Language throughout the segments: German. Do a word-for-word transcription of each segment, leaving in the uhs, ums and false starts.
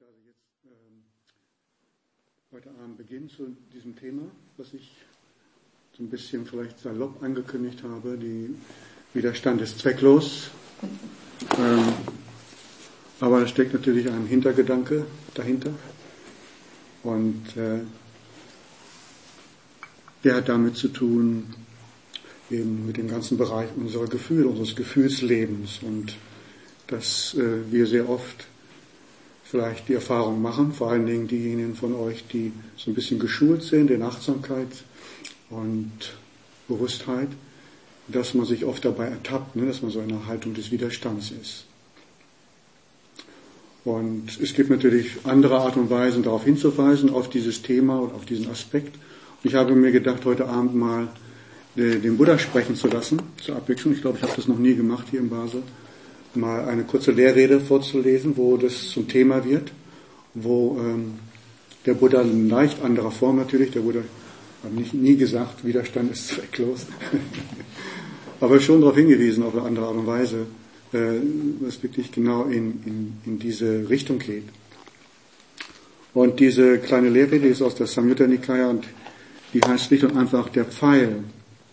möchte also jetzt ähm, heute Abend beginnen zu diesem Thema, was ich so ein bisschen vielleicht salopp angekündigt habe. Die Widerstand ist zwecklos. Ähm, aber da steckt natürlich ein Hintergedanke dahinter. Und äh, der hat damit zu tun, eben mit dem ganzen Bereich unserer Gefühle, unseres Gefühlslebens. Und dass äh, wir sehr oft vielleicht die Erfahrung machen, vor allen Dingen diejenigen von euch, die so ein bisschen geschult sind in Achtsamkeit und Bewusstheit, dass man sich oft dabei ertappt, ne, dass man so in einer Haltung des Widerstands ist. Und es gibt natürlich andere Art und Weisen, darauf hinzuweisen, auf dieses Thema und auf diesen Aspekt. Und ich habe mir gedacht, heute Abend mal den Buddha sprechen zu lassen, zur Abwechslung. Ich glaube, ich habe das noch nie gemacht hier in Basel. Mal eine kurze Lehrrede vorzulesen, wo das zum Thema wird, wo ähm, der Buddha in leicht anderer Form natürlich, der Buddha hat nicht, nie gesagt, Widerstand ist zwecklos, aber schon darauf hingewiesen, auf eine andere Art und Weise, äh, was wirklich genau in, in, in diese Richtung geht. Und diese kleine Lehrrede ist aus der Samyutta Nikaya und die heißt schlicht und einfach der Pfeil.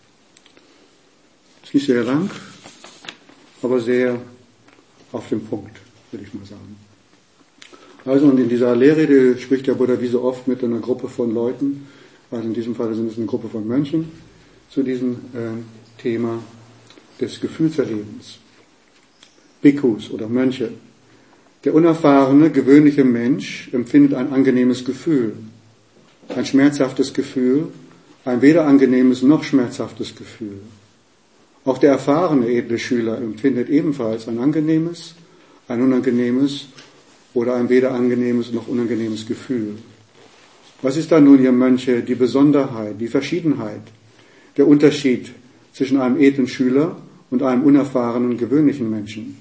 Ist nicht sehr lang, aber sehr auf den Punkt, würde ich mal sagen. Also, und in dieser Lehrrede spricht der Buddha wie so oft mit einer Gruppe von Leuten, also in diesem Fall sind es eine Gruppe von Mönchen, zu diesem äh, Thema des Gefühlserlebens. Bhikkhus oder Mönche. Der unerfahrene, gewöhnliche Mensch empfindet ein angenehmes Gefühl, ein schmerzhaftes Gefühl, ein weder angenehmes noch schmerzhaftes Gefühl. Auch der erfahrene edle Schüler empfindet ebenfalls ein angenehmes, ein unangenehmes oder ein weder angenehmes noch unangenehmes Gefühl. Was ist dann nun, ihr Mönche, die Besonderheit, die Verschiedenheit, der Unterschied zwischen einem edlen Schüler und einem unerfahrenen, gewöhnlichen Menschen?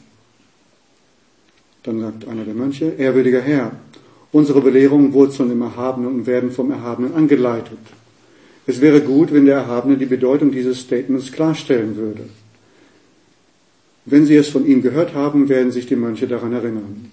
Dann sagt einer der Mönche, ehrwürdiger Herr, unsere Belehrungen wurzeln im Erhabenen und werden vom Erhabenen angeleitet. Es wäre gut, wenn der Erhabene die Bedeutung dieses Statements klarstellen würde. Wenn Sie es von ihm gehört haben, werden sich die Mönche daran erinnern.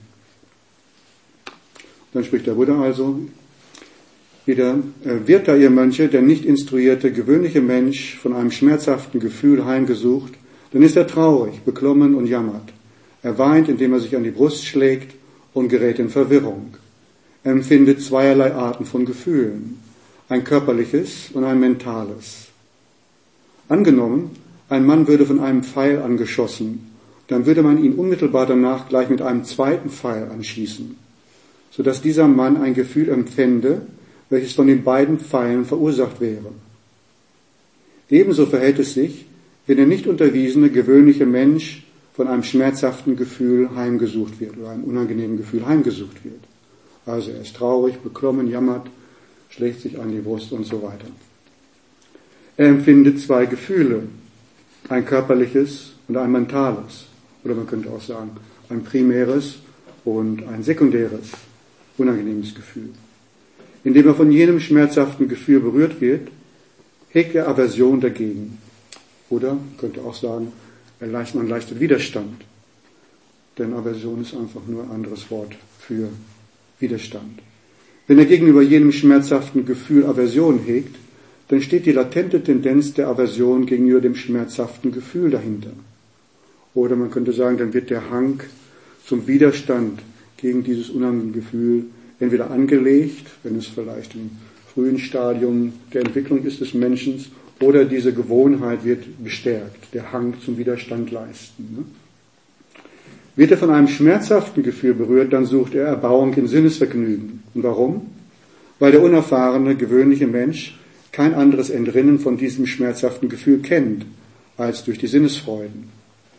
Dann spricht der Buddha also wieder, wird da ihr Mönche, der nicht instruierte, gewöhnliche Mensch von einem schmerzhaften Gefühl heimgesucht, dann ist er traurig, beklommen und jammert. Er weint, indem er sich an die Brust schlägt und gerät in Verwirrung. Er empfindet zweierlei Arten von Gefühlen. Ein körperliches und ein mentales. Angenommen, ein Mann würde von einem Pfeil angeschossen, dann würde man ihn unmittelbar danach gleich mit einem zweiten Pfeil anschießen, sodass dieser Mann ein Gefühl empfände, welches von den beiden Pfeilen verursacht wäre. Ebenso verhält es sich, wenn der nicht unterwiesene, gewöhnliche Mensch von einem schmerzhaften Gefühl heimgesucht wird oder einem unangenehmen Gefühl heimgesucht wird. Also er ist traurig, beklommen, jammert, schlägt sich an die Brust und so weiter. Er empfindet zwei Gefühle, ein körperliches und ein mentales. Oder man könnte auch sagen, ein primäres und ein sekundäres, unangenehmes Gefühl. Indem er von jenem schmerzhaften Gefühl berührt wird, hegt er Aversion dagegen. Oder man könnte auch sagen, er leistet, man leistet Widerstand. Denn Aversion ist einfach nur ein anderes Wort für Widerstand. Wenn er gegenüber jenem schmerzhaften Gefühl Aversion hegt, dann steht die latente Tendenz der Aversion gegenüber dem schmerzhaften Gefühl dahinter. Oder man könnte sagen, dann wird der Hang zum Widerstand gegen dieses unangenehme Gefühl entweder angelegt, wenn es vielleicht im frühen Stadium der Entwicklung ist des Menschen, oder diese Gewohnheit wird bestärkt, der Hang zum Widerstand leisten. Ne? Wird er von einem schmerzhaften Gefühl berührt, dann sucht er Erbauung in Sinnesvergnügen. Und warum? Weil der unerfahrene, gewöhnliche Mensch kein anderes Entrinnen von diesem schmerzhaften Gefühl kennt, als durch die Sinnesfreuden.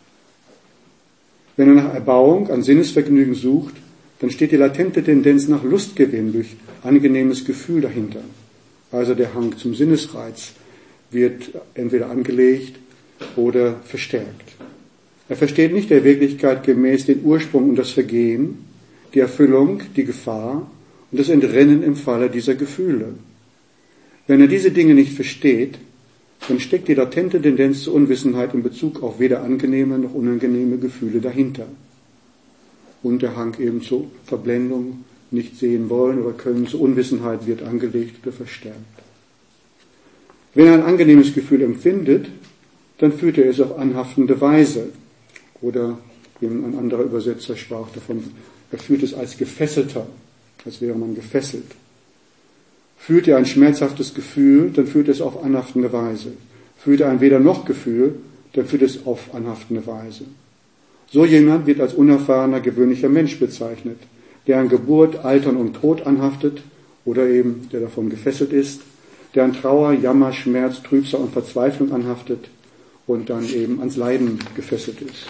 Wenn er nach Erbauung an Sinnesvergnügen sucht, dann steht die latente Tendenz nach Lustgewinn durch angenehmes Gefühl dahinter. Also der Hang zum Sinnesreiz wird entweder angelegt oder verstärkt. Er versteht nicht der Wirklichkeit gemäß den Ursprung und das Vergehen, die Erfüllung, die Gefahr und das Entrinnen im Falle dieser Gefühle. Wenn er diese Dinge nicht versteht, dann steckt die latente Tendenz zur Unwissenheit in Bezug auf weder angenehme noch unangenehme Gefühle dahinter. Und der Hang eben zur Verblendung, nicht sehen wollen oder können, zur Unwissenheit wird angelegt oder verstärkt. Wenn er ein angenehmes Gefühl empfindet, dann führt er es auf anhaftende Weise. Oder, wie ein anderer Übersetzer sprach davon, er führt es als Gefesselter, als wäre man gefesselt. Führt er ein schmerzhaftes Gefühl, dann führt es auf anhaftende Weise. Führt er ein Weder-noch-Gefühl, dann führt es auf anhaftende Weise. So jemand wird als unerfahrener, gewöhnlicher Mensch bezeichnet, der an Geburt, Altern und Tod anhaftet oder eben der davon gefesselt ist, der an Trauer, Jammer, Schmerz, Trübsal und Verzweiflung anhaftet und dann eben ans Leiden gefesselt ist.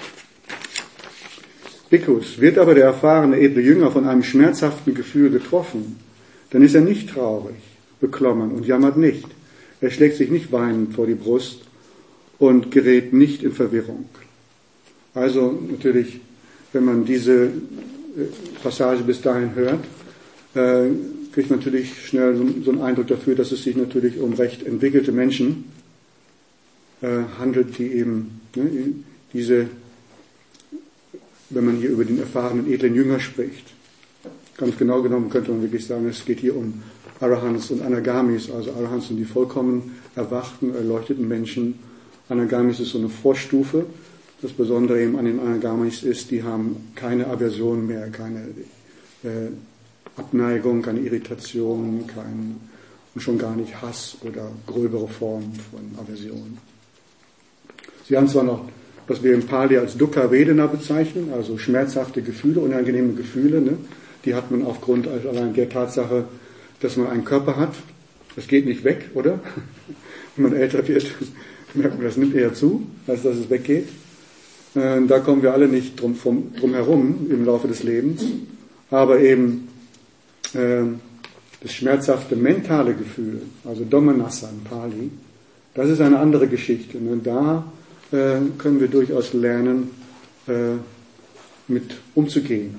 Bickhus, wird aber der erfahrene edle Jünger von einem schmerzhaften Gefühl getroffen, dann ist er nicht traurig, beklommen und jammert nicht. Er schlägt sich nicht weinend vor die Brust und gerät nicht in Verwirrung. Also natürlich, wenn man diese Passage bis dahin hört, äh, kriegt man natürlich schnell so, so einen Eindruck dafür, dass es sich natürlich um recht entwickelte Menschen äh, handelt, die eben ne, diese, wenn man hier über den erfahrenen edlen Jünger spricht, ganz genau genommen könnte man wirklich sagen, es geht hier um Arahants und Anagamis. Also Arahants sind die vollkommen erwachten, erleuchteten Menschen. Anagamis ist so eine Vorstufe. Das Besondere eben an den Anagamis ist, die haben keine Aversion mehr, keine äh, Abneigung, keine Irritation, kein, und schon gar nicht Hass oder gröbere Formen von Aversion. Sie haben zwar noch, was wir im Pali als Dukkha Vedana bezeichnen, also schmerzhafte Gefühle, unangenehme Gefühle, ne? Die hat man aufgrund allein der Tatsache, dass man einen Körper hat. Das geht nicht weg, oder? Wenn man älter wird, merkt man, das nimmt eher zu, als dass es weggeht. Da kommen wir alle nicht drum, vom, drum herum im Laufe des Lebens. Aber eben äh, das schmerzhafte mentale Gefühl, also Domanassa in Pali, das ist eine andere Geschichte. Und da äh, können wir durchaus lernen, äh, mit umzugehen.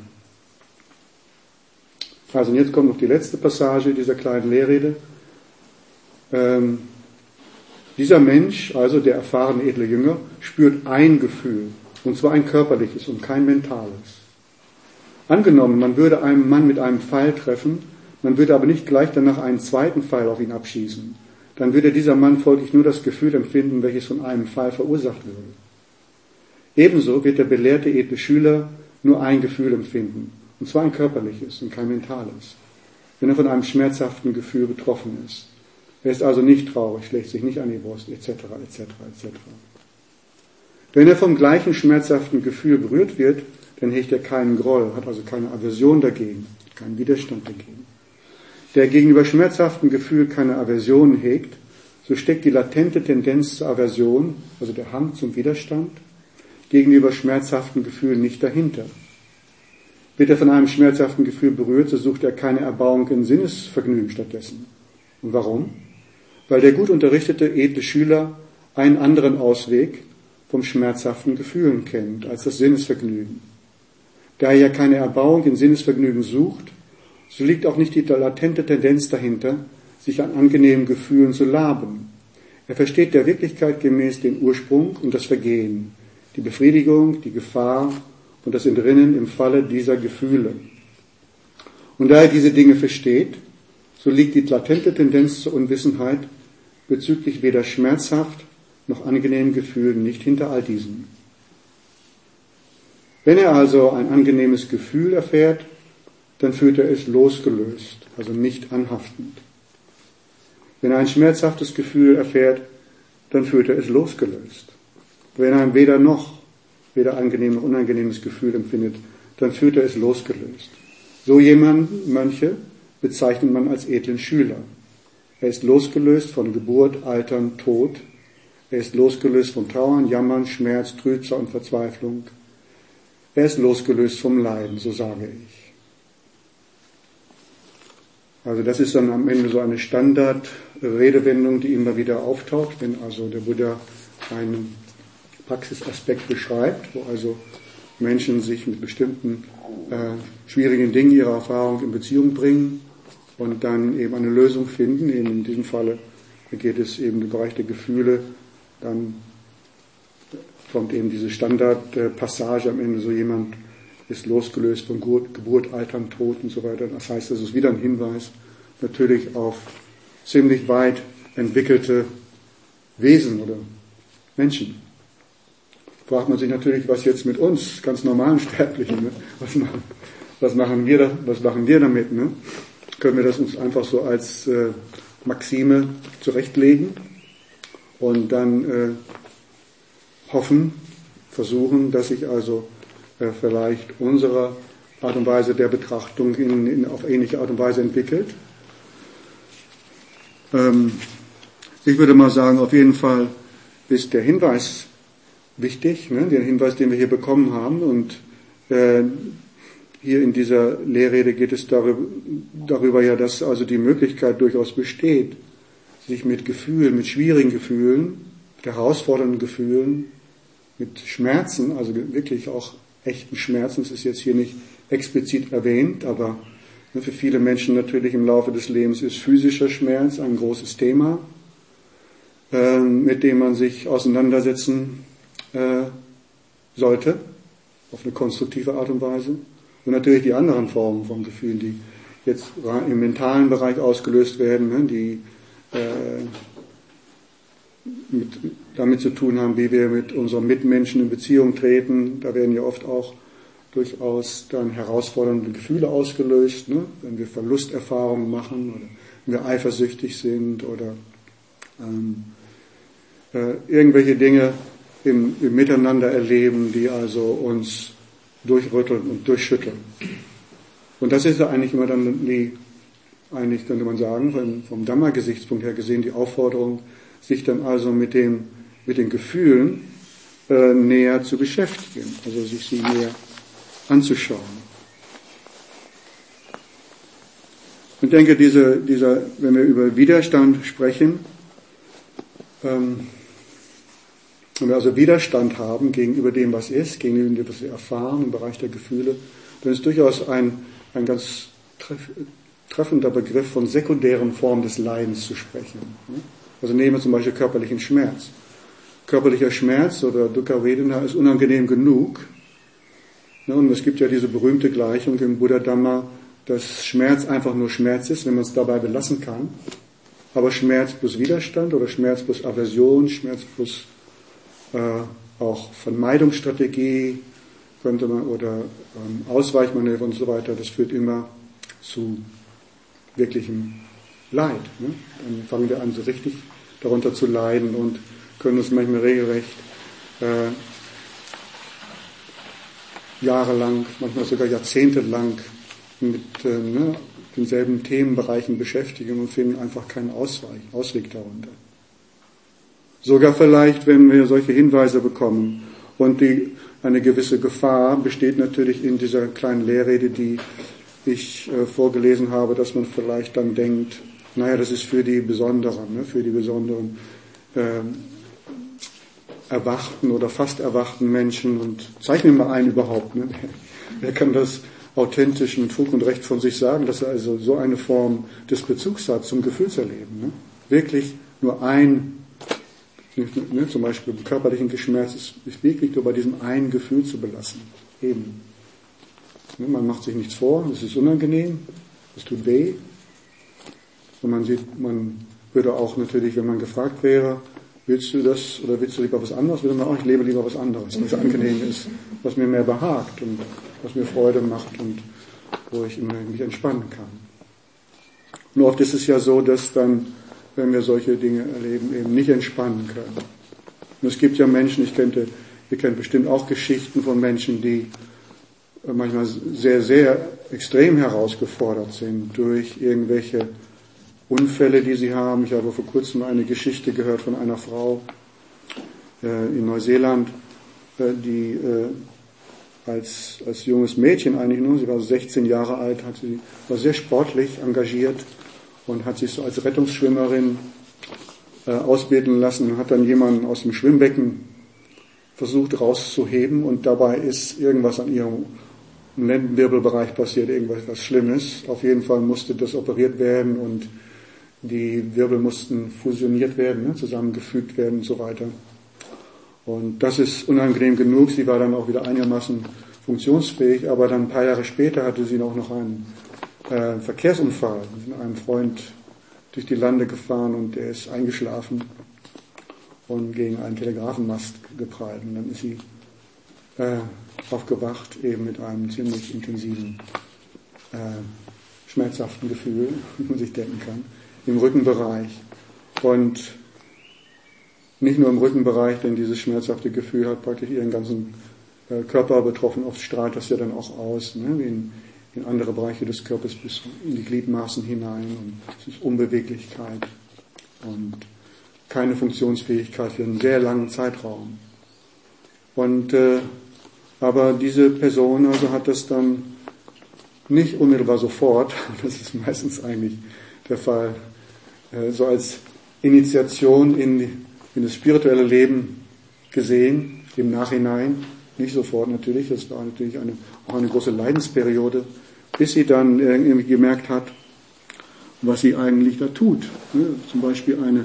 Also und jetzt kommt noch die letzte Passage dieser kleinen Lehrrede. Ähm, dieser Mensch, also der erfahrene edle Jünger, spürt ein Gefühl, und zwar ein körperliches und kein mentales. Angenommen, man würde einen Mann mit einem Pfeil treffen, man würde aber nicht gleich danach einen zweiten Pfeil auf ihn abschießen, dann würde dieser Mann folglich nur das Gefühl empfinden, welches von einem Pfeil verursacht würde. Ebenso wird der belehrte edle Schüler nur ein Gefühl empfinden, und zwar ein körperliches und kein mentales, wenn er von einem schmerzhaften Gefühl betroffen ist. Er ist also nicht traurig, schlägt sich nicht an die Brust, et cetera, et cetera, et cetera. Wenn er vom gleichen schmerzhaften Gefühl berührt wird, dann hegt er keinen Groll, hat also keine Aversion dagegen, keinen Widerstand dagegen. Der gegenüber schmerzhaften Gefühl keine Aversion hegt, so steckt die latente Tendenz zur Aversion, also der Hang zum Widerstand, gegenüber schmerzhaften Gefühlen nicht dahinter. Wird er von einem schmerzhaften Gefühl berührt, so sucht er keine Erbauung in Sinnesvergnügen stattdessen. Und warum? Weil der gut unterrichtete, edle Schüler einen anderen Ausweg vom schmerzhaften Gefühlen kennt, als das Sinnesvergnügen. Da er ja keine Erbauung in Sinnesvergnügen sucht, so liegt auch nicht die latente Tendenz dahinter, sich an angenehmen Gefühlen zu laben. Er versteht der Wirklichkeit gemäß den Ursprung und das Vergehen, die Befriedigung, die Gefahr und das Entrinnen im Falle dieser Gefühle. Und da er diese Dinge versteht, so liegt die latente Tendenz zur Unwissenheit bezüglich weder schmerzhaft noch angenehmen Gefühlen nicht hinter all diesen. Wenn er also ein angenehmes Gefühl erfährt, dann führt er es losgelöst, also nicht anhaftend. Wenn er ein schmerzhaftes Gefühl erfährt, dann führt er es losgelöst. Wenn er ein weder noch, weder angenehm noch unangenehmes Gefühl empfindet, dann führt er es losgelöst. So jemanden, Mönche, bezeichnet man als edlen Schüler. Er ist losgelöst von Geburt, Altern, Tod. Er ist losgelöst von Trauern, Jammern, Schmerz, Trübsal und Verzweiflung. Er ist losgelöst vom Leiden, so sage ich. Also das ist dann am Ende so eine Standardredewendung, die immer wieder auftaucht, wenn also der Buddha einen Praxisaspekt beschreibt, wo also Menschen sich mit bestimmten äh, schwierigen Dingen ihrer Erfahrung in Beziehung bringen und dann eben eine Lösung finden. In diesem Falle geht es eben im Bereich der Gefühle, dann kommt eben diese Standardpassage am Ende, so jemand ist losgelöst von Geburt, Geburt, Altern, Tod und so weiter. Das heißt, es ist wieder ein Hinweis natürlich auf ziemlich weit entwickelte Wesen oder Menschen. Fragt man sich natürlich, was jetzt mit uns, ganz normalen Sterblichen, ne? was, machen, was, machen wir da, was machen wir damit? Ne? Können wir das uns einfach so als äh, Maxime zurechtlegen und dann äh, hoffen, versuchen, dass sich also äh, vielleicht unsere Art und Weise der Betrachtung in, in, auf ähnliche Art und Weise entwickelt. Ähm, ich würde mal sagen, auf jeden Fall ist der Hinweis wichtig, ne? Der Hinweis, den wir hier bekommen haben. Und äh, hier in dieser Lehrrede geht es darüber, darüber ja, dass also die Möglichkeit durchaus besteht, sich mit Gefühlen, mit schwierigen Gefühlen, mit herausfordernden Gefühlen, mit Schmerzen, also wirklich auch echten Schmerzen, das ist jetzt hier nicht explizit erwähnt, aber ne, für viele Menschen natürlich im Laufe des Lebens ist physischer Schmerz ein großes Thema, äh, mit dem man sich auseinandersetzen äh, sollte, auf eine konstruktive Art und Weise. Und natürlich die anderen Formen von Gefühlen, die jetzt im mentalen Bereich ausgelöst werden, ne, die äh, mit, damit zu tun haben, wie wir mit unseren Mitmenschen in Beziehung treten. Da werden ja oft auch durchaus dann herausfordernde Gefühle ausgelöst, ne? Wenn wir Verlusterfahrungen machen oder wenn wir eifersüchtig sind oder ähm, äh, irgendwelche Dinge im, im Miteinander erleben, die also uns durchrütteln und durchschütteln. Und das ist ja eigentlich immer dann die, eigentlich könnte man sagen, vom, vom Dhamma-Gesichtspunkt her gesehen, die Aufforderung, sich dann also mit dem, mit den Gefühlen äh, näher zu beschäftigen, also sich sie näher anzuschauen. Ich denke, diese, dieser, wenn wir über Widerstand sprechen, ähm, wenn wir also Widerstand haben gegenüber dem, was ist, gegenüber dem, was wir erfahren im Bereich der Gefühle, dann ist durchaus ein, ein ganz treff, treffender Begriff von sekundären Formen des Leidens zu sprechen. Also nehmen wir zum Beispiel körperlichen Schmerz. Körperlicher Schmerz oder Dukkha Vedana ist unangenehm genug. Und es gibt ja diese berühmte Gleichung im Buddha Dhamma, dass Schmerz einfach nur Schmerz ist, wenn man es dabei belassen kann. Aber Schmerz plus Widerstand oder Schmerz plus Aversion, Schmerz plus äh, auch Vermeidungsstrategie könnte man oder ähm, Ausweichmanöver und so weiter, das führt immer zu wirklichem Leid. Ne? Dann fangen wir an, so richtig darunter zu leiden und können uns manchmal regelrecht äh, jahrelang, manchmal sogar jahrzehntelang mit äh, ne, denselben Themenbereichen beschäftigen und finden einfach keinen Ausweich, Ausweg darunter. Sogar vielleicht, wenn wir solche Hinweise bekommen. Und die, eine gewisse Gefahr besteht natürlich in dieser kleinen Lehrrede, die ich äh, vorgelesen habe, dass man vielleicht dann denkt, naja, das ist für die Besonderen, ne, für die besonderen äh, erwachten oder fast erwachten Menschen. Und zeichnen wir mal ein überhaupt. Ne? Wer kann das authentisch mit Fug und Recht von sich sagen, dass er also so eine Form des Bezugs hat zum Gefühlserleben? Ne? Wirklich nur ein, ne, zum Beispiel beim körperlichen Geschmerz, ist, ist wirklich nur bei diesem einen Gefühl zu belassen. Eben. Ne, man macht sich nichts vor, es ist unangenehm, es tut weh. Und man sieht, man würde auch natürlich, wenn man gefragt wäre, willst du das oder willst du lieber was anderes, würde man auch, ich lebe lieber was anderes, was angenehm ist, was mir mehr behagt und was mir Freude macht und wo ich immer mich entspannen kann. Nur oft ist es ja so, dass dann, wenn wir solche Dinge erleben, eben nicht entspannen können. Und es gibt ja Menschen, ich kenne, ihr kennt bestimmt auch Geschichten von Menschen, die manchmal sehr, sehr extrem herausgefordert sind durch irgendwelche Unfälle, die sie haben. Ich habe vor kurzem eine Geschichte gehört von einer Frau äh, in Neuseeland, äh, die äh, als, als junges Mädchen eigentlich nur, sie war sechzehn Jahre alt, hat sie, war sehr sportlich engagiert und hat sich so als Rettungsschwimmerin äh, ausbilden lassen und hat dann jemanden aus dem Schwimmbecken versucht rauszuheben und dabei ist irgendwas an ihrem Lendenwirbelbereich passiert, irgendwas Schlimmes. Auf jeden Fall musste das operiert werden und die Wirbel mussten fusioniert werden, ne, zusammengefügt werden und so weiter. Und das ist unangenehm genug. Sie war dann auch wieder einigermaßen funktionsfähig, aber dann ein paar Jahre später hatte sie auch noch einen äh, Verkehrsunfall. Sie sind mit einem Freund durch die Lande gefahren und der ist eingeschlafen und gegen einen Telegrafenmast geprallt. Und dann ist sie äh, aufgewacht, eben mit einem ziemlich intensiven, äh, schmerzhaften Gefühl, wie man sich denken kann, im Rückenbereich. Und nicht nur im Rückenbereich, denn dieses schmerzhafte Gefühl hat praktisch ihren ganzen äh, Körper betroffen. Oft strahlt das ja dann auch aus, ne, in, in andere Bereiche des Körpers bis in die Gliedmaßen hinein. Und es ist Unbeweglichkeit und keine Funktionsfähigkeit für einen sehr langen Zeitraum. Und äh, aber diese Person also hat das dann nicht unmittelbar sofort, das ist meistens eigentlich der Fall, äh, so als Initiation in, in das spirituelle Leben gesehen, im Nachhinein, nicht sofort natürlich, das war natürlich eine, auch eine große Leidensperiode, bis sie dann irgendwie gemerkt hat, was sie eigentlich da tut. Ne? Zum Beispiel eine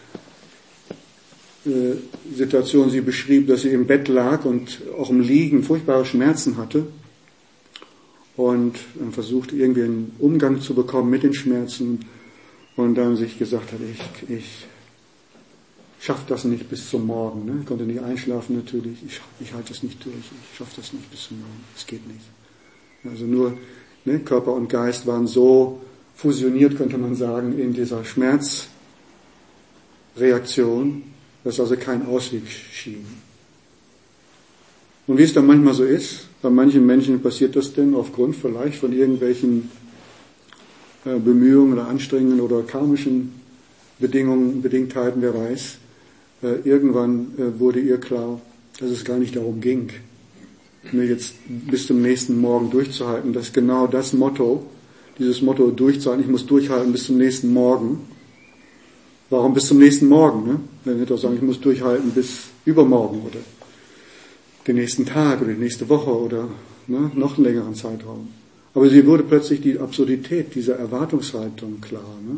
äh, Situation, sie beschrieb, dass sie im Bett lag und auch im Liegen furchtbare Schmerzen hatte und dann versucht irgendwie einen Umgang zu bekommen mit den Schmerzen und dann sich gesagt hat, ich, ich schaffe das nicht bis zum Morgen. Ne? Ich konnte nicht einschlafen natürlich, ich, ich halte das nicht durch, ich schaffe das nicht bis zum Morgen, es geht nicht. Also nur ne, Körper und Geist waren so fusioniert, könnte man sagen, in dieser Schmerzreaktion, dass also kein Ausweg schien. Und wie es dann manchmal so ist, bei manchen Menschen passiert das denn aufgrund vielleicht von irgendwelchen äh, Bemühungen oder Anstrengungen oder karmischen Bedingungen, Bedingtheiten, wer weiß. Äh, irgendwann äh, wurde ihr klar, dass es gar nicht darum ging, mir jetzt bis zum nächsten Morgen durchzuhalten. Das ist genau das Motto, dieses Motto durchzuhalten, ich muss durchhalten bis zum nächsten Morgen. Warum bis zum nächsten Morgen? Ne? Man hätte auch sagen, ich muss durchhalten bis übermorgen oder den nächsten Tag oder die nächste Woche oder ne, noch einen längeren Zeitraum. Aber sie wurde plötzlich die Absurdität dieser Erwartungshaltung klar. Ne?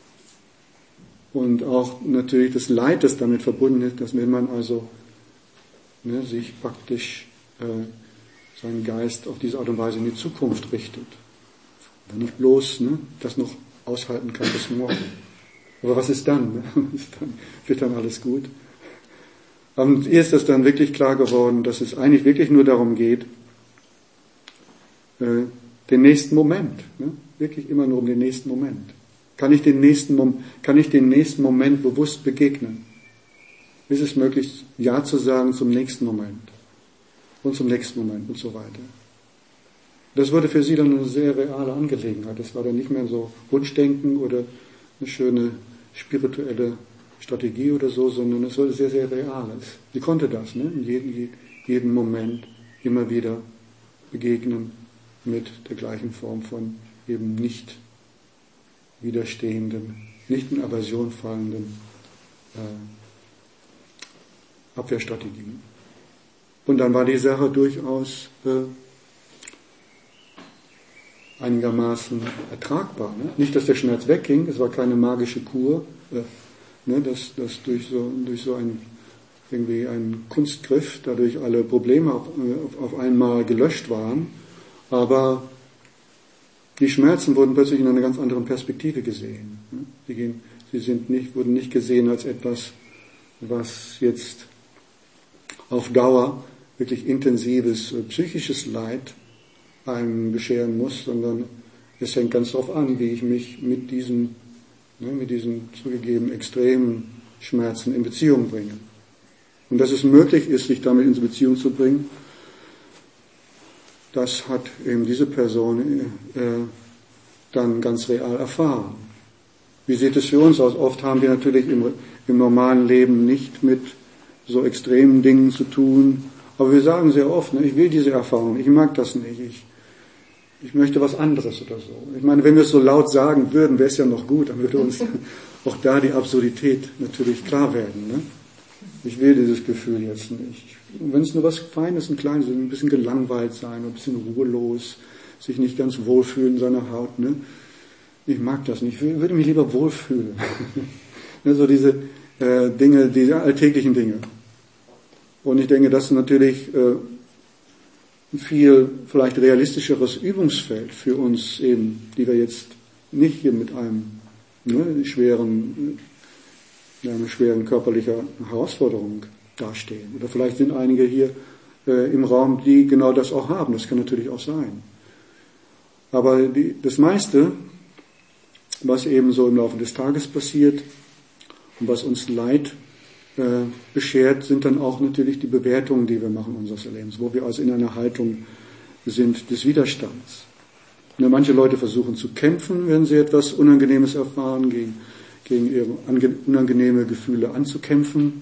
Und auch natürlich das Leid, das damit verbunden ist, dass wenn man also ne, sich praktisch äh, seinen Geist auf diese Art und Weise in die Zukunft richtet. Wenn ich bloß ne, das noch aushalten kann bis morgen. Aber was ist dann? Ne? Ist dann wird dann alles gut? Und ihr ist das dann wirklich klar geworden, dass es eigentlich wirklich nur darum geht, äh, den nächsten Moment, ne? Wirklich immer nur um den nächsten Moment. Kann ich den nächsten, Mom- kann ich den nächsten Moment bewusst begegnen? Ist es möglich, Ja zu sagen zum nächsten Moment und zum nächsten Moment und so weiter? Das wurde für sie dann eine sehr reale Angelegenheit. Das war dann nicht mehr so Wunschdenken oder eine schöne spirituelle Strategie oder so, sondern es wurde sehr, sehr Reales. Sie konnte das, ne? In jedem, jeden Moment immer wieder begegnen mit der gleichen Form von eben nicht widerstehenden, nicht in Aversion fallenden äh, Abwehrstrategien. Und dann war die Sache durchaus äh, einigermaßen ertragbar. Ne? Nicht, dass der Schmerz wegging, es war keine magische Kur, äh, ne, dass, dass durch so, durch so ein, irgendwie einen Kunstgriff dadurch alle Probleme auf, auf, auf einmal gelöscht waren, aber die Schmerzen wurden plötzlich in einer ganz anderen Perspektive gesehen. Ne? Sie, gehen, sie sind nicht, wurden nicht gesehen als etwas, was jetzt auf Dauer wirklich intensives äh, psychisches Leid einem bescheren muss, sondern es hängt ganz darauf an, wie ich mich mit diesen, ne, mit diesen zugegeben extremen Schmerzen in Beziehung bringe. Und dass es möglich ist, sich damit in Beziehung zu bringen, das hat eben diese Person äh, dann ganz real erfahren. Wie sieht es für uns aus? Oft haben wir natürlich im, im normalen Leben nicht mit so extremen Dingen zu tun, aber wir sagen sehr oft, ne, ich will diese Erfahrung, ich mag das nicht, ich, ich möchte was anderes oder so. Ich meine, wenn wir es so laut sagen würden, wäre es ja noch gut, dann würde uns auch da die Absurdität natürlich klar werden. Ne? Ich will dieses Gefühl jetzt nicht. Und wenn es nur was Feines und Kleines ist, ein bisschen gelangweilt sein, ein bisschen ruhelos, sich nicht ganz wohlfühlen in seiner Haut. Ne? Ich mag das nicht, ich würde mich lieber wohlfühlen. Ne, so diese äh, Dinge, diese alltäglichen Dinge. Und ich denke, das natürlich äh, ein viel vielleicht realistischeres Übungsfeld für uns eben, die wir jetzt nicht hier mit einem ne, schweren, einer schweren körperlicher Herausforderung dastehen. Oder vielleicht sind einige hier äh, im Raum, die genau das auch haben. Das kann natürlich auch sein. Aber die, das meiste, was eben so im Laufe des Tages passiert und was uns Leid äh, beschert, sind dann auch natürlich die Bewertungen, die wir machen unseres Lebens, wo wir also in einer Haltung sind des Widerstands. Und manche Leute versuchen zu kämpfen, wenn sie etwas Unangenehmes erfahren, gegen, gegen ihre unangenehme Gefühle anzukämpfen,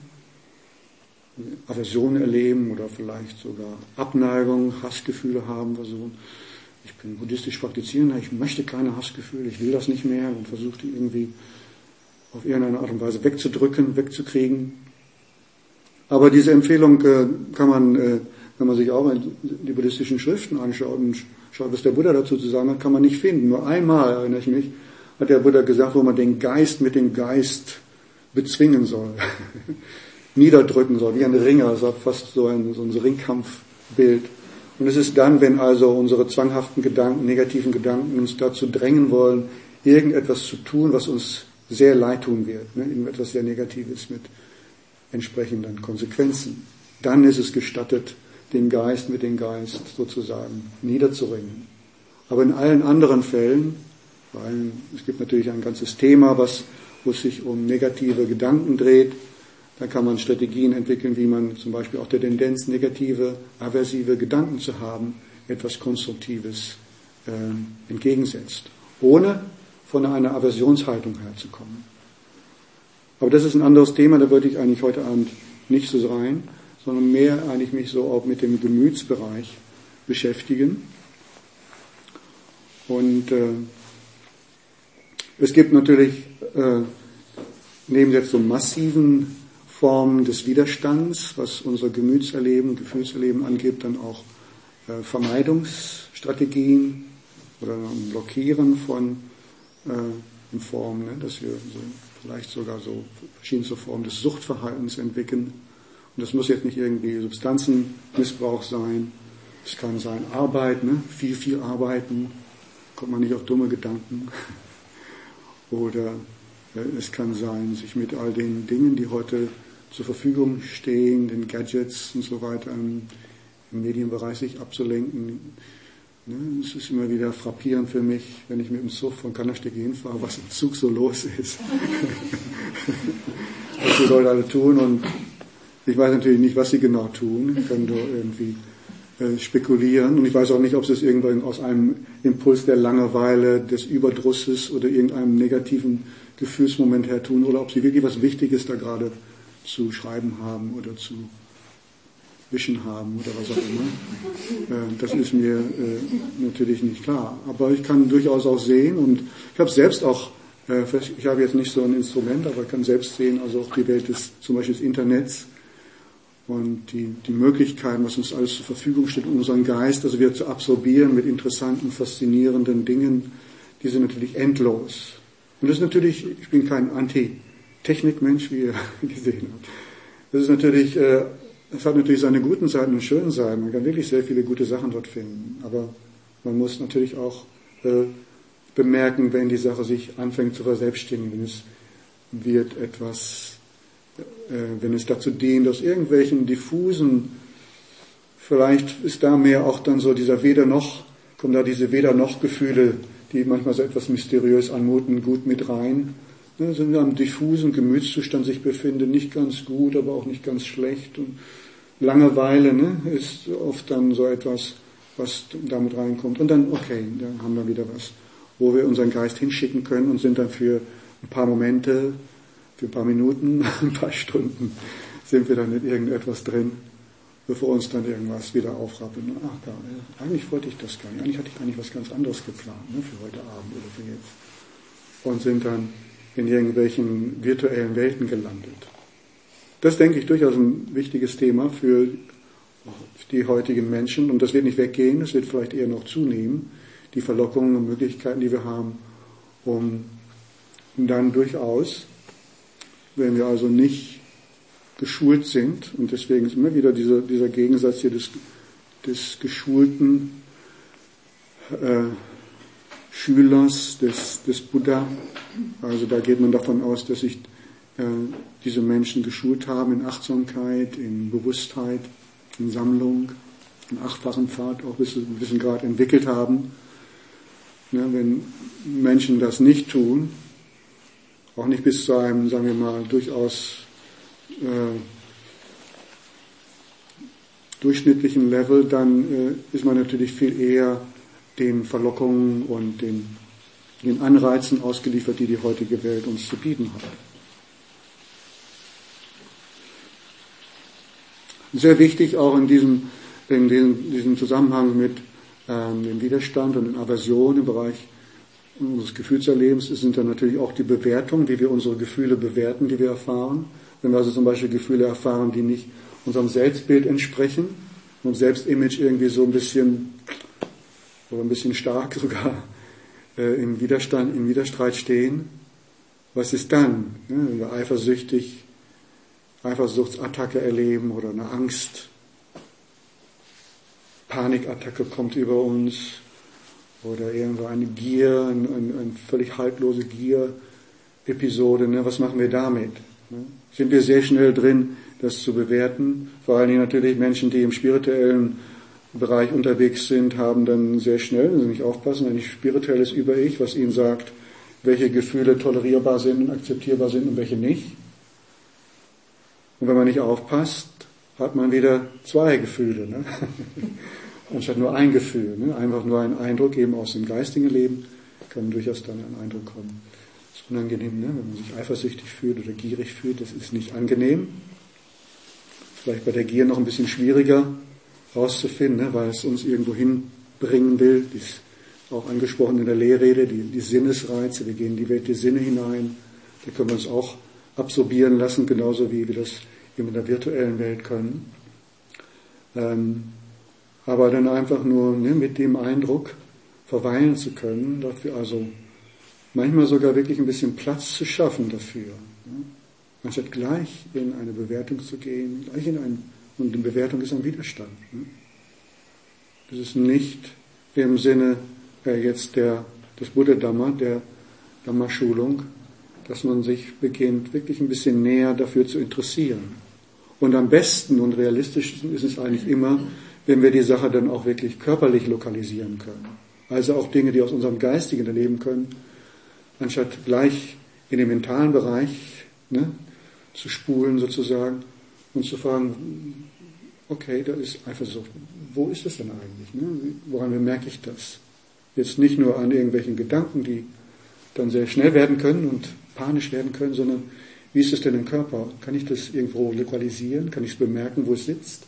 Aversion erleben oder vielleicht sogar Abneigung, Hassgefühle haben versuchen. Ich bin buddhistisch praktizierender, ich möchte keine Hassgefühle, ich will das nicht mehr und versuche die irgendwie auf irgendeine Art und Weise wegzudrücken, wegzukriegen. Aber diese Empfehlung äh, kann man, äh, wenn man sich auch die buddhistischen Schriften anschaut und schaut, was der Buddha dazu zu sagen hat, kann man nicht finden. Nur einmal, erinnere ich mich, hat der Buddha gesagt, wo man den Geist mit dem Geist bezwingen soll, niederdrücken soll, wie ein Ringer, das hat fast so ein, so ein Ringkampfbild. Und es ist dann, wenn also unsere zwanghaften Gedanken, negativen Gedanken uns dazu drängen wollen, irgendetwas zu tun, was uns sehr leid tun wird, ne? Irgendetwas sehr Negatives mit entsprechenden Konsequenzen. Dann ist es gestattet, den Geist mit dem Geist sozusagen niederzuringen. Aber in allen anderen Fällen, weil es gibt natürlich ein ganzes Thema, was, wo es sich um negative Gedanken dreht, da kann man Strategien entwickeln, wie man zum Beispiel auch der Tendenz, negative, aversive Gedanken zu haben, etwas Konstruktives äh, entgegensetzt, ohne von einer Aversionshaltung herzukommen. Aber das ist ein anderes Thema, da würde ich eigentlich heute Abend nicht so rein, sondern mehr eigentlich mich so auch mit dem Gemütsbereich beschäftigen. Und äh, es gibt natürlich äh, neben jetzt so massiven Formen des Widerstands, was unser Gemütserleben, Gefühlserleben angeht, dann auch äh, Vermeidungsstrategien oder ein Blockieren von äh, in Form, ne, dass wir so, vielleicht sogar so verschiedene Formen des Suchtverhaltens entwickeln. Und das muss jetzt nicht irgendwie Substanzenmissbrauch sein. Es kann sein Arbeit, ne, viel, viel arbeiten, kommt man nicht auf dumme Gedanken. Oder äh, es kann sein, sich mit all den Dingen, die heute zur Verfügung stehen, den Gadgets und so weiter, im, im Medienbereich sich abzulenken. Ne, es ist immer wieder frappierend für mich, wenn ich mit dem Zug von Kannersteg hinfahre, was im Zug so los ist. Was die Leute alle tun, und ich weiß natürlich nicht, was sie genau tun. Ich kann nur irgendwie äh, spekulieren, und ich weiß auch nicht, ob sie es irgendwann aus einem Impuls der Langeweile, des Überdrusses oder irgendeinem negativen Gefühlsmoment her tun, oder ob sie wirklich was Wichtiges da gerade zu schreiben haben oder zu wischen haben oder was auch immer. Äh, das ist mir äh, natürlich nicht klar. Aber ich kann durchaus auch sehen, und ich habe selbst auch, äh, ich habe jetzt nicht so ein Instrument, aber ich kann selbst sehen, also auch die Welt des, zum Beispiel des Internets und die, die Möglichkeiten, was uns alles zur Verfügung steht, um unseren Geist also wieder zu absorbieren mit interessanten, faszinierenden Dingen, die sind natürlich endlos. Und das ist natürlich, ich bin kein Anti-Technik-Mensch, wie ihr gesehen habt. Das ist natürlich, äh, es hat natürlich seine guten Seiten und schönen Seiten. Man kann wirklich sehr viele gute Sachen dort finden. Aber man muss natürlich auch äh, bemerken, wenn die Sache sich anfängt zu verselbstständigen, wenn es wird etwas, äh, wenn es dazu dient, aus irgendwelchen diffusen, vielleicht ist da mehr auch dann so dieser Weder-noch, kommen da diese Weder-noch-Gefühle, die manchmal so etwas mysteriös anmuten, gut mit rein. Ne, sind in einem diffusen Gemütszustand sich befinden, nicht ganz gut, aber auch nicht ganz schlecht. Und Langeweile, ne, ist oft dann so etwas, was damit reinkommt. Und dann, okay, dann haben wir wieder was, wo wir unseren Geist hinschicken können und sind dann für ein paar Momente, für ein paar Minuten, ein paar Stunden, sind wir dann in irgendetwas drin, bevor uns dann irgendwas wieder aufrappelt. Ach, da, eigentlich wollte ich das gar nicht. Eigentlich hatte ich eigentlich was ganz anderes geplant, ne, für heute Abend oder für jetzt. Und sind dann in irgendwelchen virtuellen Welten gelandet. Das, denke ich, durchaus ein wichtiges Thema für die heutigen Menschen, und das wird nicht weggehen, das wird vielleicht eher noch zunehmen, die Verlockungen und Möglichkeiten, die wir haben, um dann durchaus, wenn wir also nicht geschult sind, und deswegen ist immer wieder dieser, dieser Gegensatz hier des, des geschulten äh, Schülers des, des Buddha. Also da geht man davon aus, dass sich äh, diese Menschen geschult haben in Achtsamkeit, in Bewusstheit, in Sammlung, in achtfachen Pfad auch bis zu einem gewissen Grad entwickelt haben. Ja, wenn Menschen das nicht tun, auch nicht bis zu einem, sagen wir mal, durchaus äh, durchschnittlichen Level, dann äh, ist man natürlich viel eher den Verlockungen und den, den Anreizen ausgeliefert, die die heutige Welt uns zu bieten hat. Sehr wichtig auch in diesem, in diesem, diesem Zusammenhang mit ähm, dem Widerstand und der Aversion im Bereich unseres Gefühlserlebens sind dann natürlich auch die Bewertungen, wie wir unsere Gefühle bewerten, die wir erfahren. Wenn wir also zum Beispiel Gefühle erfahren, die nicht unserem Selbstbild entsprechen und Selbstimage irgendwie so ein bisschen oder ein bisschen stark sogar äh, im Widerstand, im Widerstreit stehen, was ist dann? Ja, wenn wir eifersüchtig, Eifersuchtsattacke erleben oder eine Angst, Panikattacke kommt über uns oder irgendwo eine Gier, eine, eine völlig haltlose Gier-Episode, ne? Was machen wir damit? Ne? Sind wir sehr schnell drin, das zu bewerten? Vor allen Dingen natürlich Menschen, die im spirituellen Bereich unterwegs sind, haben dann sehr schnell, wenn sie nicht aufpassen, ein spirituelles Über-Ich, was ihnen sagt, welche Gefühle tolerierbar sind und akzeptierbar sind und welche nicht. Und wenn man nicht aufpasst, hat man wieder zwei Gefühle, ne? Anstatt nur ein Gefühl, ne? Einfach nur ein Eindruck eben aus dem geistigen Leben, kann durchaus dann ein Eindruck kommen. Das ist unangenehm, ne? Wenn man sich eifersüchtig fühlt oder gierig fühlt, das ist nicht angenehm. Vielleicht bei der Gier noch ein bisschen schwieriger rauszufinden, ne? Weil es uns irgendwo hinbringen will. Das ist auch angesprochen in der Lehrrede, die, die Sinnesreize, wir gehen in die Welt der Sinne hinein, da können wir uns auch absorbieren lassen, genauso wie wir das eben in der virtuellen Welt können. Ähm, aber dann einfach nur ne, mit dem Eindruck verweilen zu können, dafür also manchmal sogar wirklich ein bisschen Platz zu schaffen dafür. Ne? Anstatt gleich in eine Bewertung zu gehen, gleich in ein, und die Bewertung ist ein Widerstand. Ne? Das ist nicht im Sinne äh, jetzt der, des Buddha-Dhamma, der Dhamma-Schulung, dass man sich beginnt, wirklich ein bisschen näher dafür zu interessieren. Und am besten und realistischsten ist es eigentlich immer, wenn wir die Sache dann auch wirklich körperlich lokalisieren können. Also auch Dinge, die aus unserem Geistigen erleben können, anstatt gleich in den mentalen Bereich ne, zu spulen sozusagen und zu fragen, okay, da ist Eifersucht. Wo ist das denn eigentlich? Ne? Woran bemerke ich das? Jetzt nicht nur an irgendwelchen Gedanken, die dann sehr schnell werden können und panisch werden können, sondern wie ist es denn im Körper? Kann ich das irgendwo lokalisieren? Kann ich es bemerken, wo es sitzt?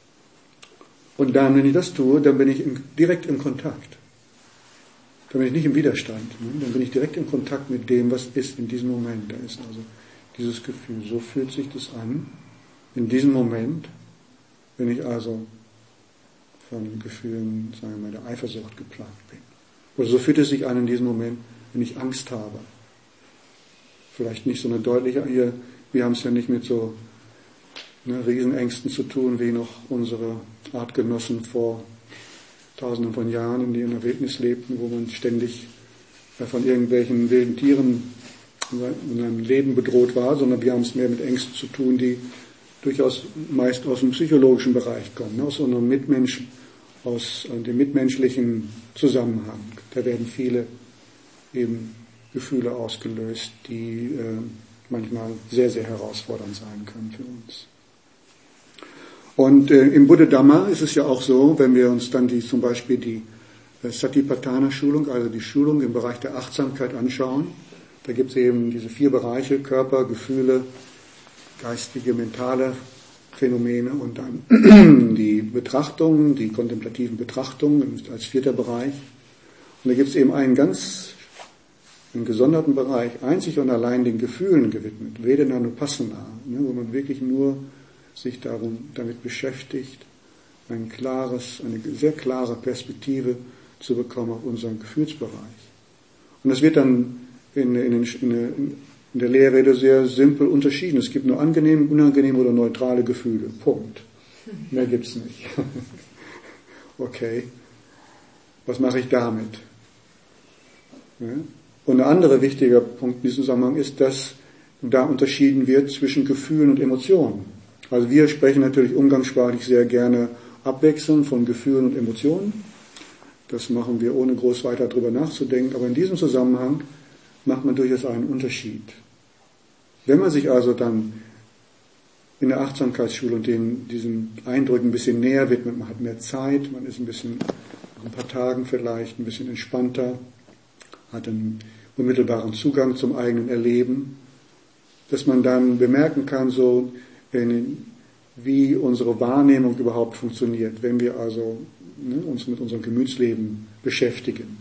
Und dann, wenn ich das tue, dann bin ich in, direkt im Kontakt. Dann bin ich nicht im Widerstand. Ne? Dann bin ich direkt in Kontakt mit dem, was ist in diesem Moment. Da ist also dieses Gefühl. So fühlt sich das an, in diesem Moment, wenn ich also von Gefühlen, sagen wir mal, der Eifersucht geplagt bin. Oder so fühlt es sich an in diesem Moment, wenn ich Angst habe. Vielleicht nicht so eine deutliche, hier, wir haben es ja nicht mit so ne, Riesenängsten zu tun, wie noch unsere Artgenossen vor tausenden von Jahren, die in der Wildnis lebten, wo man ständig von irgendwelchen wilden Tieren in seinem Leben bedroht war, sondern wir haben es mehr mit Ängsten zu tun, die durchaus meist aus dem psychologischen Bereich kommen, aus unserem Mitmensch, aus dem mitmenschlichen Zusammenhang. Da werden viele eben Gefühle ausgelöst, die äh, manchmal sehr, sehr herausfordernd sein können für uns. Und äh, im Buddha-Dhamma ist es ja auch so, wenn wir uns dann die, zum Beispiel die äh, Satipatthana-Schulung, also die Schulung im Bereich der Achtsamkeit anschauen, da gibt es eben diese vier Bereiche, Körper, Gefühle, geistige, mentale Phänomene und dann die Betrachtungen, die kontemplativen Betrachtungen als vierter Bereich. Und da gibt es eben einen ganz einen gesonderten Bereich, einzig und allein den Gefühlen gewidmet, Vedanānupassana, ne, wo man wirklich nur sich darum, damit beschäftigt, ein klares, eine sehr klare Perspektive zu bekommen auf unseren Gefühlsbereich. Und das wird dann in, in, in, in der Lehrrede sehr simpel unterschieden. Es gibt nur angenehme, unangenehme oder neutrale Gefühle. Punkt. Mehr gibt's nicht. okay, was mache ich damit? Ja? Und ein anderer wichtiger Punkt in diesem Zusammenhang ist, dass da unterschieden wird zwischen Gefühlen und Emotionen. Also wir sprechen natürlich umgangssprachlich sehr gerne abwechselnd von Gefühlen und Emotionen. Das machen wir ohne groß weiter drüber nachzudenken. Aber in diesem Zusammenhang macht man durchaus einen Unterschied. Wenn man sich also dann in der Achtsamkeitsschule und den, diesen Eindrücken ein bisschen näher widmet, man hat mehr Zeit, man ist ein bisschen, nach ein paar Tagen vielleicht, ein bisschen entspannter, hat einen unmittelbaren Zugang zum eigenen Erleben, dass man dann bemerken kann, so, wie unsere Wahrnehmung überhaupt funktioniert, wenn wir also ne, uns mit unserem Gemütsleben beschäftigen.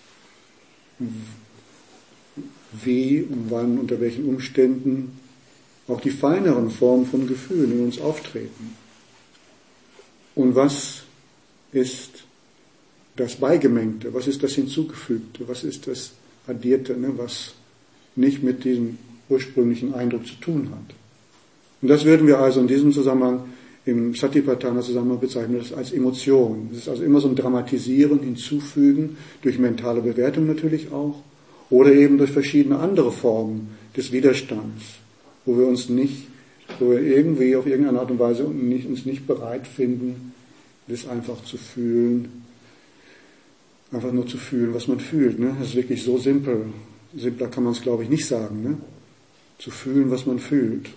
Wie, wann, unter welchen Umständen auch die feineren Formen von Gefühlen in uns auftreten. Und was ist das Beigemengte, was ist das Hinzugefügte, was ist das Addierte, ne, was nicht mit diesem ursprünglichen Eindruck zu tun hat. Und das würden wir also in diesem Zusammenhang, im Satipatthana-Zusammenhang bezeichnen, das als Emotion. Das ist also immer so ein Dramatisieren, Hinzufügen, durch mentale Bewertung natürlich auch, oder eben durch verschiedene andere Formen des Widerstands, wo wir uns nicht, wo wir irgendwie auf irgendeine Art und Weise nicht, uns nicht bereit finden, das einfach zu fühlen, einfach nur zu fühlen, was man fühlt. Ne? Das ist wirklich so simpel. Simpler kann man es, glaube ich, nicht sagen. Ne? Zu fühlen, was man fühlt.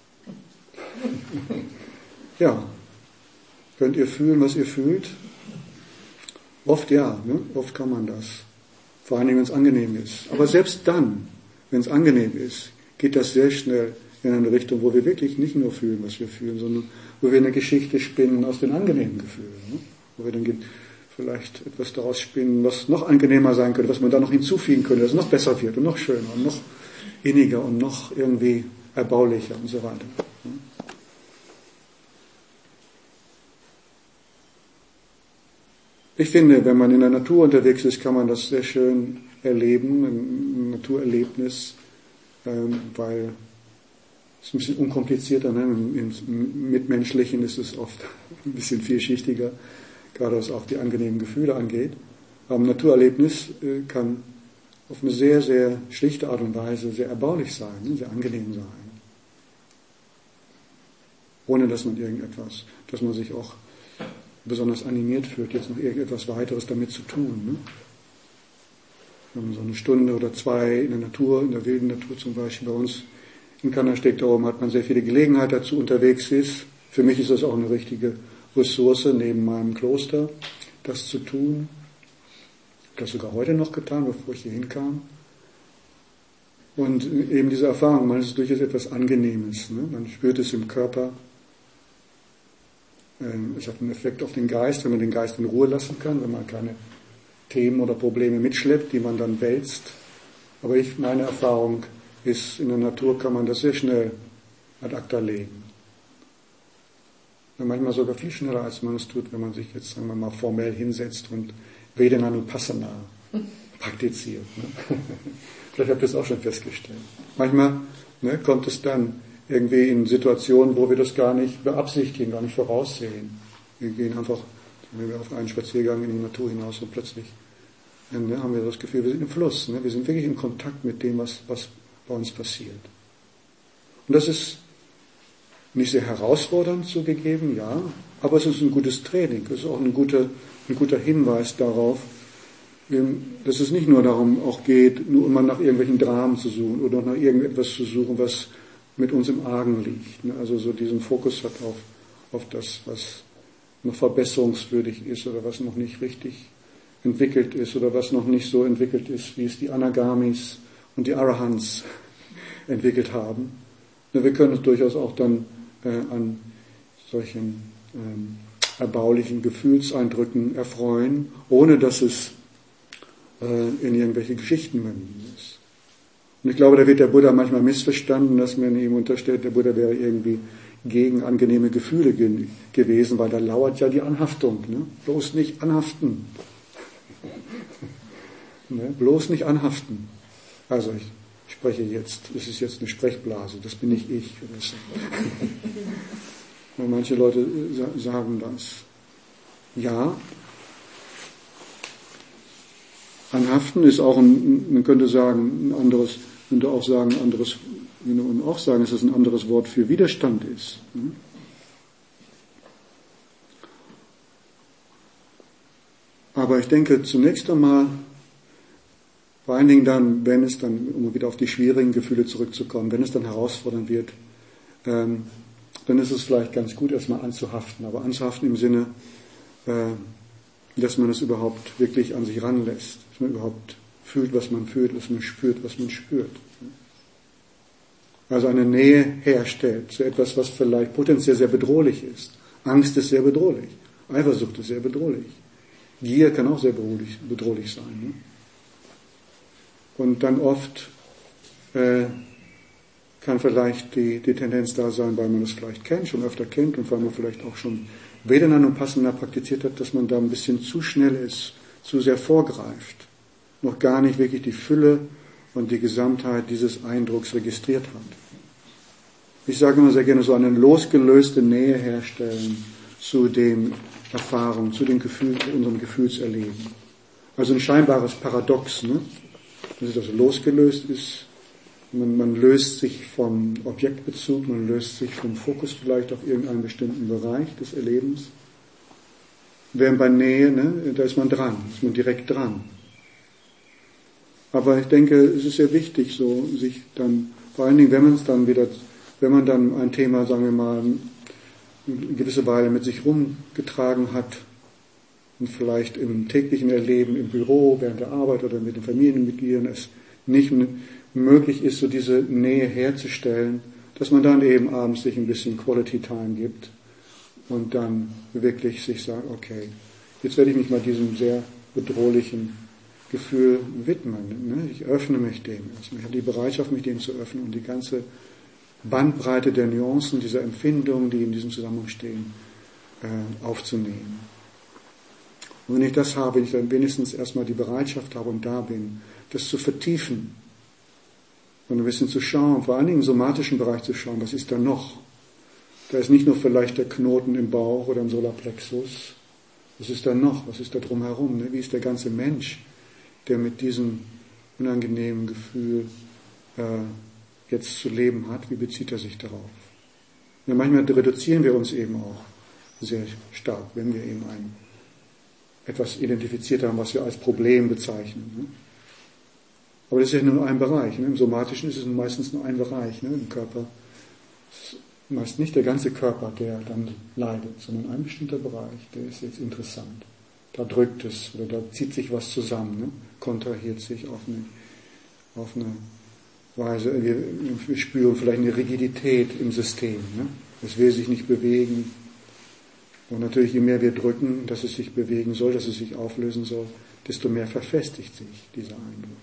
Ja. Könnt ihr fühlen, was ihr fühlt? Oft ja, ne? Oft kann man das. Vor allem, wenn es angenehm ist. Aber selbst dann, wenn es angenehm ist, geht das sehr schnell in eine Richtung, wo wir wirklich nicht nur fühlen, was wir fühlen, sondern wo wir eine Geschichte spinnen aus den angenehmen Gefühlen. Ne? Wo wir dann vielleicht etwas daraus spinnen, was noch angenehmer sein könnte, was man da noch hinzufügen könnte, dass es noch besser wird und noch schöner und noch inniger und noch irgendwie erbaulicher und so weiter. Ich finde, wenn man in der Natur unterwegs ist, kann man das sehr schön erleben, ein Naturerlebnis, weil es ist ein bisschen unkomplizierter, ne? Im Mitmenschlichen ist es oft ein bisschen vielschichtiger, gerade was auch die angenehmen Gefühle angeht. Aber ein Naturerlebnis kann auf eine sehr, sehr schlichte Art und Weise sehr erbaulich sein, sehr angenehm sein. Ohne dass man irgendetwas, dass man sich auch besonders animiert fühlt, jetzt noch irgendetwas weiteres damit zu tun. Ne? Wenn man so eine Stunde oder zwei in der Natur, in der wilden Natur zum Beispiel, bei uns in Kandersteg da oben hat man sehr viele Gelegenheit dazu unterwegs ist. Für mich ist das auch eine richtige Ressource neben meinem Kloster, das zu tun. Ich habe das sogar heute noch getan, bevor ich hier hinkam. Und eben diese Erfahrung, man ist durchaus etwas Angenehmes. Ne? Man spürt es im Körper. Es hat einen Effekt auf den Geist, wenn man den Geist in Ruhe lassen kann, wenn man keine Themen oder Probleme mitschleppt, die man dann wälzt. Aber ich, meine Erfahrung ist, in der Natur kann man das sehr schnell ad acta legen. Und manchmal sogar viel schneller, als man es tut, wenn man sich jetzt, sagen wir mal, formell hinsetzt und Vedananupasana praktiziert. Ne? Vielleicht habt ihr es auch schon festgestellt. Manchmal ne, kommt es dann irgendwie in Situationen, wo wir das gar nicht beabsichtigen, gar nicht voraussehen. Wir gehen einfach, wenn wir auf einen Spaziergang in die Natur hinaus und plötzlich ne, haben wir das Gefühl, wir sind im Fluss. Ne? Wir sind wirklich in Kontakt mit dem, was, was bei uns passiert. Und das ist nicht sehr herausfordernd zugegeben, ja, aber es ist ein gutes Training. Es ist auch ein guter, ein guter Hinweis darauf, dass es nicht nur darum auch geht, nur immer nach irgendwelchen Dramen zu suchen oder nach irgendetwas zu suchen, was mit uns im Argen liegt. Also so diesen Fokus hat auf, auf das, was noch verbesserungswürdig ist oder was noch nicht richtig entwickelt ist oder was noch nicht so entwickelt ist, wie es die Anagamis und die Arahants entwickelt haben. Wir können uns durchaus auch dann äh, an solchen ähm, erbaulichen Gefühlseindrücken erfreuen, ohne dass es äh, in irgendwelche Geschichten münden ist. Und ich glaube, da wird der Buddha manchmal missverstanden, dass man ihm unterstellt, der Buddha wäre irgendwie gegen angenehme Gefühle ge- gewesen, weil da lauert ja die Anhaftung. Ne? Bloß nicht anhaften. ne? Bloß nicht anhaften. Also ich spreche jetzt, es ist jetzt eine Sprechblase, das bin nicht ich. Manche Leute sagen das. Ja, Anhaften ist auch ein, man könnte sagen, ein anderes, könnte auch sagen, ein anderes, und auch sagen, dass es ein anderes Wort für Widerstand ist. Aber ich denke, zunächst einmal, vor allen Dingen dann, wenn es dann, um wieder auf die schwierigen Gefühle zurückzukommen, wenn es dann herausfordernd wird, ähm, dann ist es vielleicht ganz gut, erstmal anzuhaften. Aber anzuhaften im Sinne, äh, dass man es überhaupt wirklich an sich ranlässt. Dass man überhaupt fühlt, was man fühlt, dass man spürt, was man spürt. Also eine Nähe herstellt zu etwas, was vielleicht potenziell sehr bedrohlich ist. Angst ist sehr bedrohlich. Eifersucht ist sehr bedrohlich. Gier kann auch sehr bedrohlich, bedrohlich sein. Ne? Und dann oft äh, kann vielleicht die, die Tendenz da sein, weil man es vielleicht kennt, schon öfter kennt und weil man vielleicht auch schon Vedana und Passana praktiziert hat, dass man da ein bisschen zu schnell ist, zu sehr vorgreift, noch gar nicht wirklich die Fülle und die Gesamtheit dieses Eindrucks registriert hat. Ich sage immer sehr gerne, so eine losgelöste Nähe herstellen zu den Erfahrungen, zu den Gefühlen, zu unserem Gefühlserleben. Also ein scheinbares Paradox, ne? Dass es also losgelöst ist. Man, man löst sich vom Objektbezug, man löst sich vom Fokus vielleicht auf irgendeinen bestimmten Bereich des Erlebens. Während bei Nähe, ne, da ist man dran, ist man direkt dran. Aber ich denke, es ist sehr wichtig, so sich dann, vor allen Dingen, wenn man es dann wieder, wenn man dann ein Thema, sagen wir mal, eine gewisse Weile mit sich rumgetragen hat und vielleicht im täglichen Erleben, im Büro, während der Arbeit oder mit den Familienmitgliedern es nicht möglich ist, so diese Nähe herzustellen, dass man dann eben abends sich ein bisschen Quality Time gibt und dann wirklich sich sagt, okay, jetzt werde ich mich mal diesem sehr bedrohlichen Gefühl widmen. Ne? Ich öffne mich dem. Ich habe die Bereitschaft, mich dem zu öffnen und die ganze Bandbreite der Nuancen, dieser Empfindungen, die in diesem Zusammenhang stehen, äh, aufzunehmen. Und wenn ich das habe, wenn ich dann wenigstens erstmal die Bereitschaft habe und da bin, das zu vertiefen und ein bisschen zu schauen, vor allen Dingen im somatischen Bereich zu schauen, was ist da noch? Da ist nicht nur vielleicht der Knoten im Bauch oder im Solarplexus, was ist da noch? Was ist da drumherum? Ne? Wie ist der ganze Mensch, der mit diesem unangenehmen Gefühl äh, jetzt zu leben hat? Wie bezieht er sich darauf? Ja, manchmal reduzieren wir uns eben auch sehr stark, wenn wir eben ein, etwas identifiziert haben, was wir als Problem bezeichnen. Ne? Aber das ist ja nur ein Bereich. Ne? Im Somatischen ist es meistens nur ein Bereich. Ne? Im Körper ist meist nicht der ganze Körper, der dann leidet, sondern ein bestimmter Bereich, der ist jetzt interessant. Da drückt es oder da zieht sich was zusammen, ne? Kontrahiert sich auf eine, auf eine Weise. Wir, wir spüren vielleicht eine Rigidität im System. Ne? Es will sich nicht bewegen. Und natürlich, je mehr wir drücken, dass es sich bewegen soll, dass es sich auflösen soll, desto mehr verfestigt sich dieser Eindruck.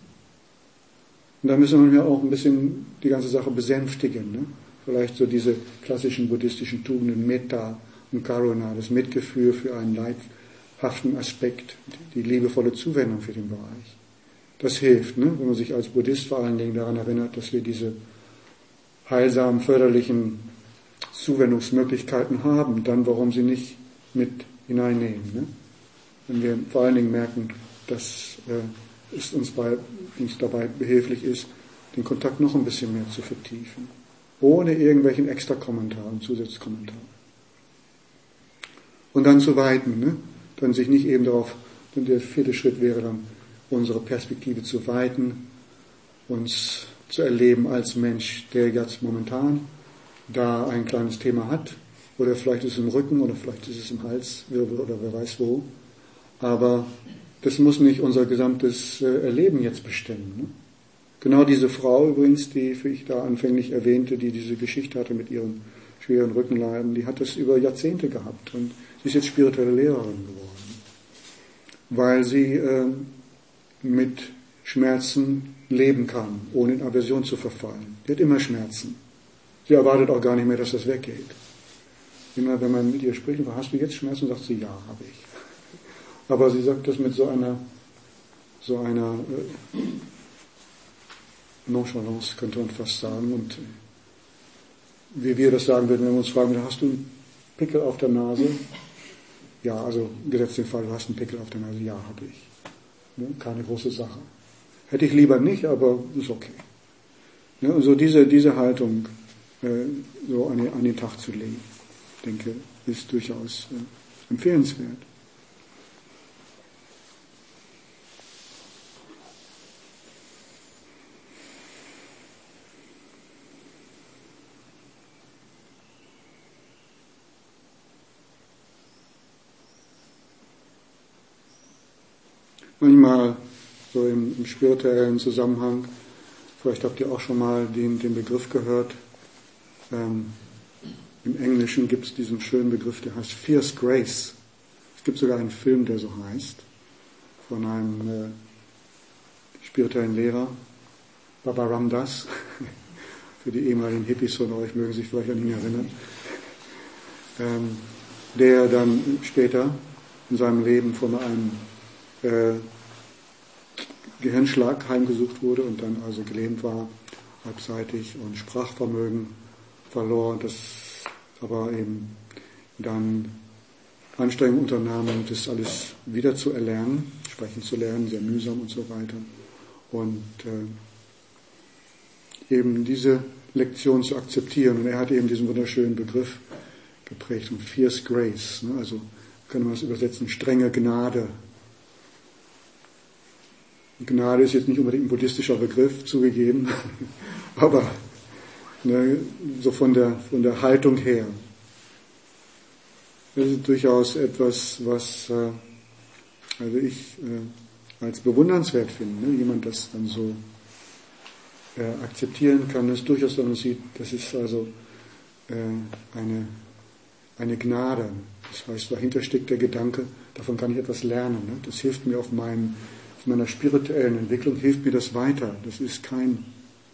Und da müssen wir auch ein bisschen die ganze Sache besänftigen. Ne? Vielleicht so diese klassischen buddhistischen Tugenden, Metta und Karuna, das Mitgefühl für einen leidhaften Aspekt, die liebevolle Zuwendung für den Bereich. Das hilft, ne? Wenn man sich als Buddhist vor allen Dingen daran erinnert, dass wir diese heilsamen, förderlichen Zuwendungsmöglichkeiten haben, dann warum sie nicht mit hineinnehmen. Ne? Wenn wir vor allen Dingen merken, dass äh, es uns, bei, uns dabei behilflich ist, den Kontakt noch ein bisschen mehr zu vertiefen, ohne irgendwelchen extra Kommentaren, Zusatzkommentaren. Und dann zu weiten, ne? Dann sich nicht eben darauf, denn der vierte Schritt wäre dann, unsere Perspektive zu weiten, uns zu erleben als Mensch, der jetzt momentan da ein kleines Thema hat, oder vielleicht ist es im Rücken, oder vielleicht ist es im Halswirbel, oder wer weiß wo. Aber das muss nicht unser gesamtes Erleben jetzt bestimmen. Ne? Genau diese Frau übrigens, die ich da anfänglich erwähnte, die diese Geschichte hatte mit ihren schweren Rückenleiden, die hat das über Jahrzehnte gehabt und sie ist jetzt spirituelle Lehrerin geworden, weil sie äh, mit Schmerzen leben kann, ohne in Aversion zu verfallen. Die hat immer Schmerzen. Sie erwartet auch gar nicht mehr, dass das weggeht. Immer wenn man mit ihr spricht, hast du jetzt Schmerzen? Sagt sie, ja, habe ich. Aber sie sagt das mit so einer, so einer äh, Nonchalance, könnte man fast sagen. Und wie wir das sagen würden, wenn wir uns fragen, hast du einen Pickel auf der Nase? Ja, also gesetzt den Fall, du hast einen Pickel auf der Nase. Ja, habe ich. Ne? Keine große Sache. Hätte ich lieber nicht, aber ist okay. Ne? Und so diese, diese Haltung äh, so an den, an den Tag zu legen, denke, ist durchaus äh, empfehlenswert. Manchmal so im, im spirituellen Zusammenhang, vielleicht habt ihr auch schon mal den, den Begriff gehört, ähm, im Englischen gibt es diesen schönen Begriff, der heißt Fierce Grace. Es gibt sogar einen Film, der so heißt, von einem äh, spirituellen Lehrer, Baba Ram Dass. Für die ehemaligen Hippies von euch mögen sich vielleicht an ihn erinnern. Ähm, der dann später in seinem Leben von einem äh, Gehirnschlag heimgesucht wurde und dann also gelähmt war, halbseitig und Sprachvermögen verlor, das aber eben dann Anstrengungen unternahm, um das alles wieder zu erlernen, sprechen zu lernen, sehr mühsam und so weiter. Und äh, eben diese Lektion zu akzeptieren. Und er hat eben diesen wunderschönen Begriff geprägt, und Fierce Grace, ne? Also können wir das übersetzen, strenge Gnade. Gnade ist jetzt nicht unbedingt ein buddhistischer Begriff, zugegeben, aber ne, so von der, von der Haltung her. Das ist durchaus etwas, was äh, also ich äh, als bewundernswert finde. Ne? Jemand das dann so äh, akzeptieren kann, das durchaus dann sieht, das ist also äh, eine, eine Gnade. Das heißt, dahinter steckt der Gedanke, davon kann ich etwas lernen. Ne? Das hilft mir auf meinem in meiner spirituellen Entwicklung, hilft mir das weiter. Das ist kein,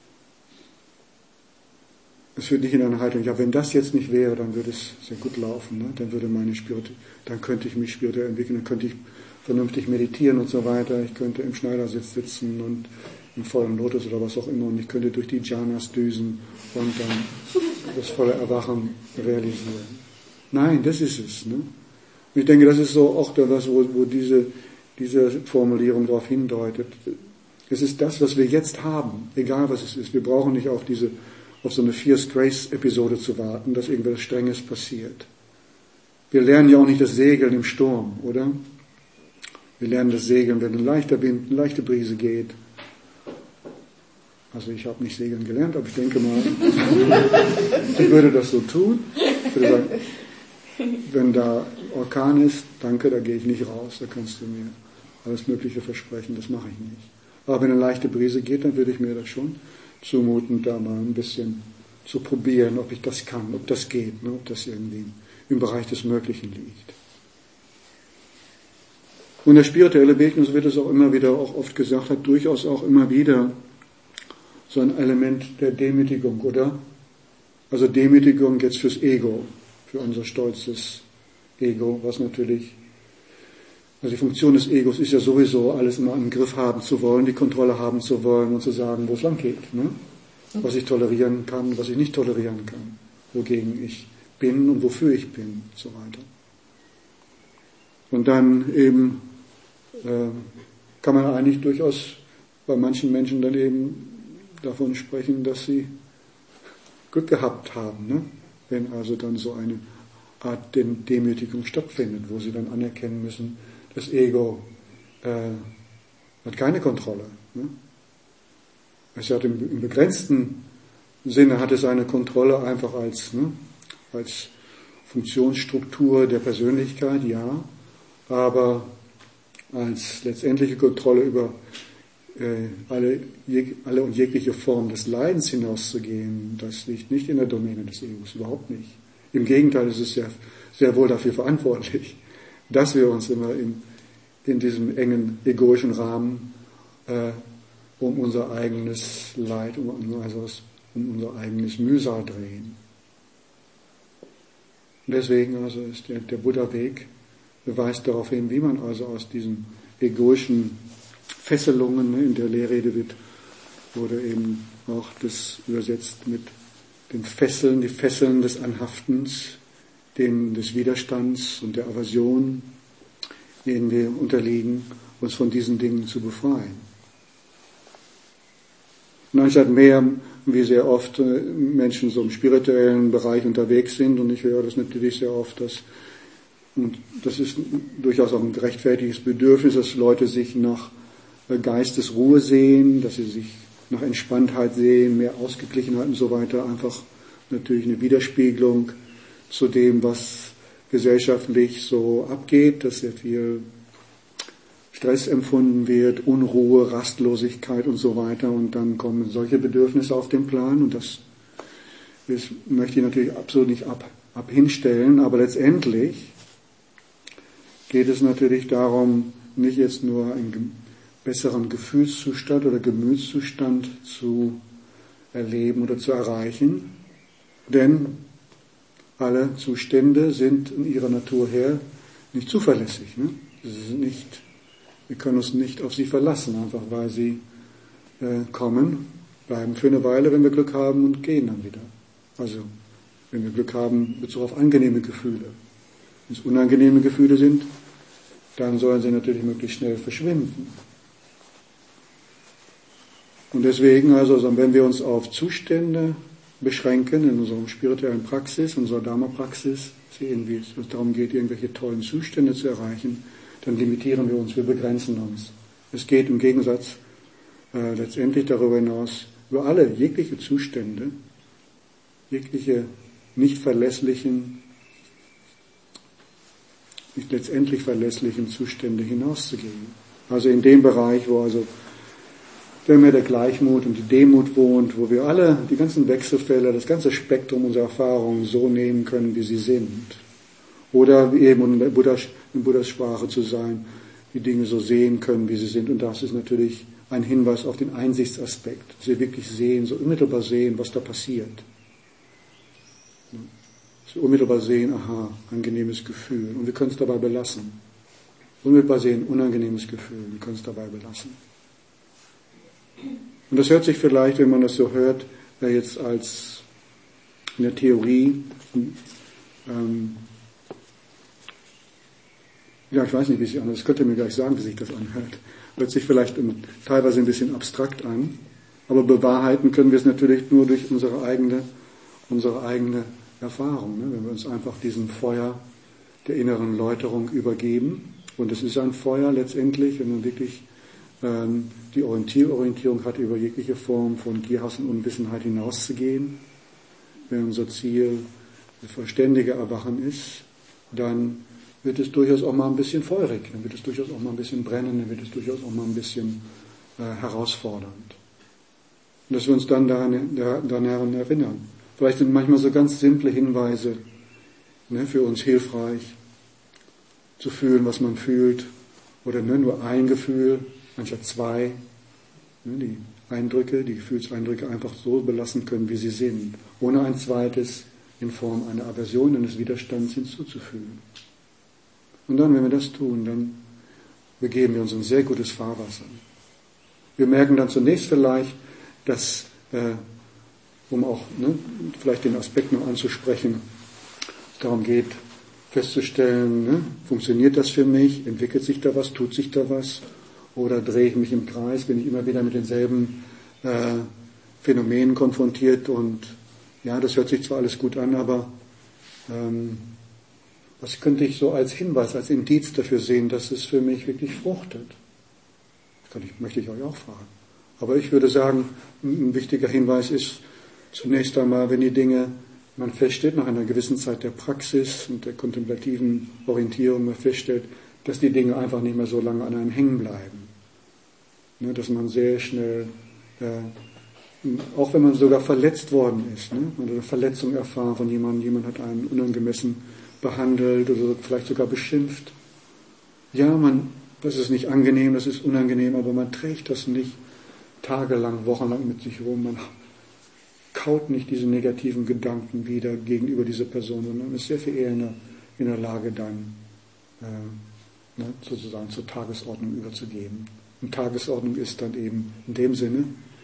es führt nicht in eine Haltung, ja, wenn das jetzt nicht wäre, dann würde es sehr gut laufen, ne? Dann würde meine Spirit, dann könnte ich mich spirituell entwickeln, dann könnte ich vernünftig meditieren und so weiter, ich könnte im Schneidersitz sitzen und im vollen Lotus oder was auch immer und ich könnte durch die Jhanas düsen und dann das volle Erwachen realisieren. Nein, das ist es, ne? Und ich denke, das ist so auch das, wo, wo diese diese Formulierung darauf hindeutet. Es ist das, was wir jetzt haben, egal was es ist. Wir brauchen nicht auf diese, auf so eine Fierce Grace Episode zu warten, dass irgendwas Strenges passiert. Wir lernen ja auch nicht das Segeln im Sturm, oder? Wir lernen das Segeln, wenn ein leichter Wind, eine leichte Brise geht. Also ich habe nicht segeln gelernt, aber ich denke mal, ich würde das so tun. Ich würde sagen, wenn da Orkan ist, danke, da gehe ich nicht raus, da kannst du mir alles Mögliche versprechen, das mache ich nicht. Aber wenn eine leichte Brise geht, dann würde ich mir das schon zumuten, da mal ein bisschen zu probieren, ob ich das kann, ob das geht, ne, ob das irgendwie im Bereich des Möglichen liegt. Und der spirituelle Weg, und so wird es auch immer wieder, auch oft gesagt, hat durchaus auch immer wieder so ein Element der Demütigung, oder? Also Demütigung jetzt fürs Ego, für unser stolzes Ego, was natürlich, also die Funktion des Egos ist ja sowieso, alles immer im Griff haben zu wollen, die Kontrolle haben zu wollen und zu sagen, wo es lang geht, ne? Was ich tolerieren kann, was ich nicht tolerieren kann, wogegen ich bin und wofür ich bin und so weiter. Und dann eben äh, kann man eigentlich durchaus bei manchen Menschen dann eben davon sprechen, dass sie Glück gehabt haben, ne? Wenn also dann so eine Art Demütigung stattfindet, wo sie dann anerkennen müssen, das Ego äh, hat keine Kontrolle. Ne? Es hat im, im begrenzten Sinne hat es eine Kontrolle einfach als, ne, als Funktionsstruktur der Persönlichkeit, ja, aber als letztendliche Kontrolle über äh, alle, jeg, alle und jegliche Form des Leidens hinauszugehen, das liegt nicht in der Domäne des Egos, überhaupt nicht. Im Gegenteil, es ist sehr, sehr wohl dafür verantwortlich, dass wir uns immer in, in diesem engen egoischen Rahmen äh, um unser eigenes Leid, um, also um unser eigenes Mühsal drehen. Und deswegen also ist der, der Buddha-Weg beweist darauf hin, wie man also aus diesen egoischen Fesselungen, ne, in der Lehrrede wird, wurde eben auch das übersetzt mit den Fesseln, die Fesseln des Anhaftens, denen des Widerstands und der Aversion, denen wir unterliegen, uns von diesen Dingen zu befreien. Und anstatt mehr, wie sehr oft Menschen so im spirituellen Bereich unterwegs sind, und ich höre das natürlich sehr oft, dass, und das ist durchaus auch ein gerechtfertigtes Bedürfnis, dass Leute sich nach Geistesruhe sehen, dass sie sich nach Entspanntheit sehen, mehr Ausgeglichenheit und so weiter, einfach natürlich eine Widerspiegelung zu dem, was gesellschaftlich so abgeht, dass sehr viel Stress empfunden wird, Unruhe, Rastlosigkeit und so weiter, und dann kommen solche Bedürfnisse auf den Plan, und das, das möchte ich natürlich absolut nicht ab, ab hinstellen, aber letztendlich geht es natürlich darum, nicht jetzt nur einen besseren Gefühlszustand oder Gemütszustand zu erleben oder zu erreichen, denn alle Zustände sind in ihrer Natur her nicht zuverlässig. Ne? Sie sind nicht, wir können uns nicht auf sie verlassen, einfach weil sie äh, kommen, bleiben für eine Weile, wenn wir Glück haben, und gehen dann wieder. Also, wenn wir Glück haben, in Bezug auf angenehme Gefühle. Wenn es unangenehme Gefühle sind, dann sollen sie natürlich möglichst schnell verschwinden. Und deswegen, also, wenn wir uns auf Zustände beschränken in unserer spirituellen Praxis, unserer Dharma-Praxis, sehen, wie es uns darum geht, irgendwelche tollen Zustände zu erreichen, dann limitieren wir uns, wir begrenzen uns. Es geht im Gegensatz äh, letztendlich darüber hinaus, über alle jegliche Zustände, jegliche nicht verlässlichen, nicht letztendlich verlässlichen Zustände hinauszugehen. Also in dem Bereich, wo also wenn mehr der Gleichmut und die Demut wohnt, wo wir alle, die ganzen Wechselfälle, das ganze Spektrum unserer Erfahrungen so nehmen können, wie sie sind. Oder eben in Buddhas, in Buddhas Sprache zu sein, die Dinge so sehen können, wie sie sind. Und das ist natürlich ein Hinweis auf den Einsichtsaspekt, dass wir wirklich sehen, so unmittelbar sehen, was da passiert. Dass wir unmittelbar sehen, aha, angenehmes Gefühl. Und wir können es dabei belassen. Unmittelbar sehen, unangenehmes Gefühl, wir können es dabei belassen. Und das hört sich vielleicht, wenn man das so hört, jetzt als in der Theorie, ähm, ja, ich weiß nicht, wie es sich anhört, das könnt ihr mir gleich sagen, wie sich das anhört. Hört sich vielleicht teilweise ein bisschen abstrakt an, aber bewahrheiten können wir es natürlich nur durch unsere eigene, unsere eigene Erfahrung, ne? Wenn wir uns einfach diesem Feuer der inneren Läuterung übergeben. Und es ist ein Feuer letztendlich, wenn man wirklich ähm, die Orientier- Orientierung hat, über jegliche Form von Gierhass und Unwissenheit hinauszugehen. Wenn unser Ziel das verständige Erwachen ist, dann wird es durchaus auch mal ein bisschen feurig, dann wird es durchaus auch mal ein bisschen brennen, dann wird es durchaus auch mal ein bisschen äh, herausfordernd. Und dass wir uns dann daran, daran erinnern. Vielleicht sind manchmal so ganz simple Hinweise, ne, für uns hilfreich, zu fühlen, was man fühlt, oder ne, nur ein Gefühl, anstatt zwei, ne, die Eindrücke, die Gefühlseindrücke einfach so belassen können, wie sie sind, ohne ein zweites in Form einer Aversion, eines Widerstands hinzuzufügen. Und dann, wenn wir das tun, dann begeben wir uns in sehr gutes Fahrwasser. Wir merken dann zunächst vielleicht, dass, äh, um auch ne, vielleicht den Aspekt noch anzusprechen, es darum geht, festzustellen, ne, funktioniert das für mich, entwickelt sich da was, tut sich da was, oder drehe ich mich im Kreis, bin ich immer wieder mit denselben äh, Phänomenen konfrontiert, und ja, das hört sich zwar alles gut an, aber ähm, was könnte ich so als Hinweis, als Indiz dafür sehen, dass es für mich wirklich fruchtet? Das kann ich, möchte ich euch auch fragen. Aber ich würde sagen, ein wichtiger Hinweis ist zunächst einmal, wenn die Dinge, man feststellt, nach einer gewissen Zeit der Praxis und der kontemplativen Orientierung, man feststellt, dass die Dinge einfach nicht mehr so lange an einem hängen bleiben. Ne, dass man sehr schnell, äh, auch wenn man sogar verletzt worden ist, ne, man hat eine Verletzung erfahren von jemandem, jemand hat einen unangemessen behandelt oder vielleicht sogar beschimpft. Ja, man, das ist nicht angenehm, das ist unangenehm, aber man trägt das nicht tagelang, wochenlang mit sich rum. Man kaut nicht diese negativen Gedanken wieder gegenüber dieser Person, sondern ist sehr viel eher in der, in der Lage, dann äh, ne, sozusagen zur Tagesordnung überzugeben. Und Tagesordnung ist dann eben in dem Sinne,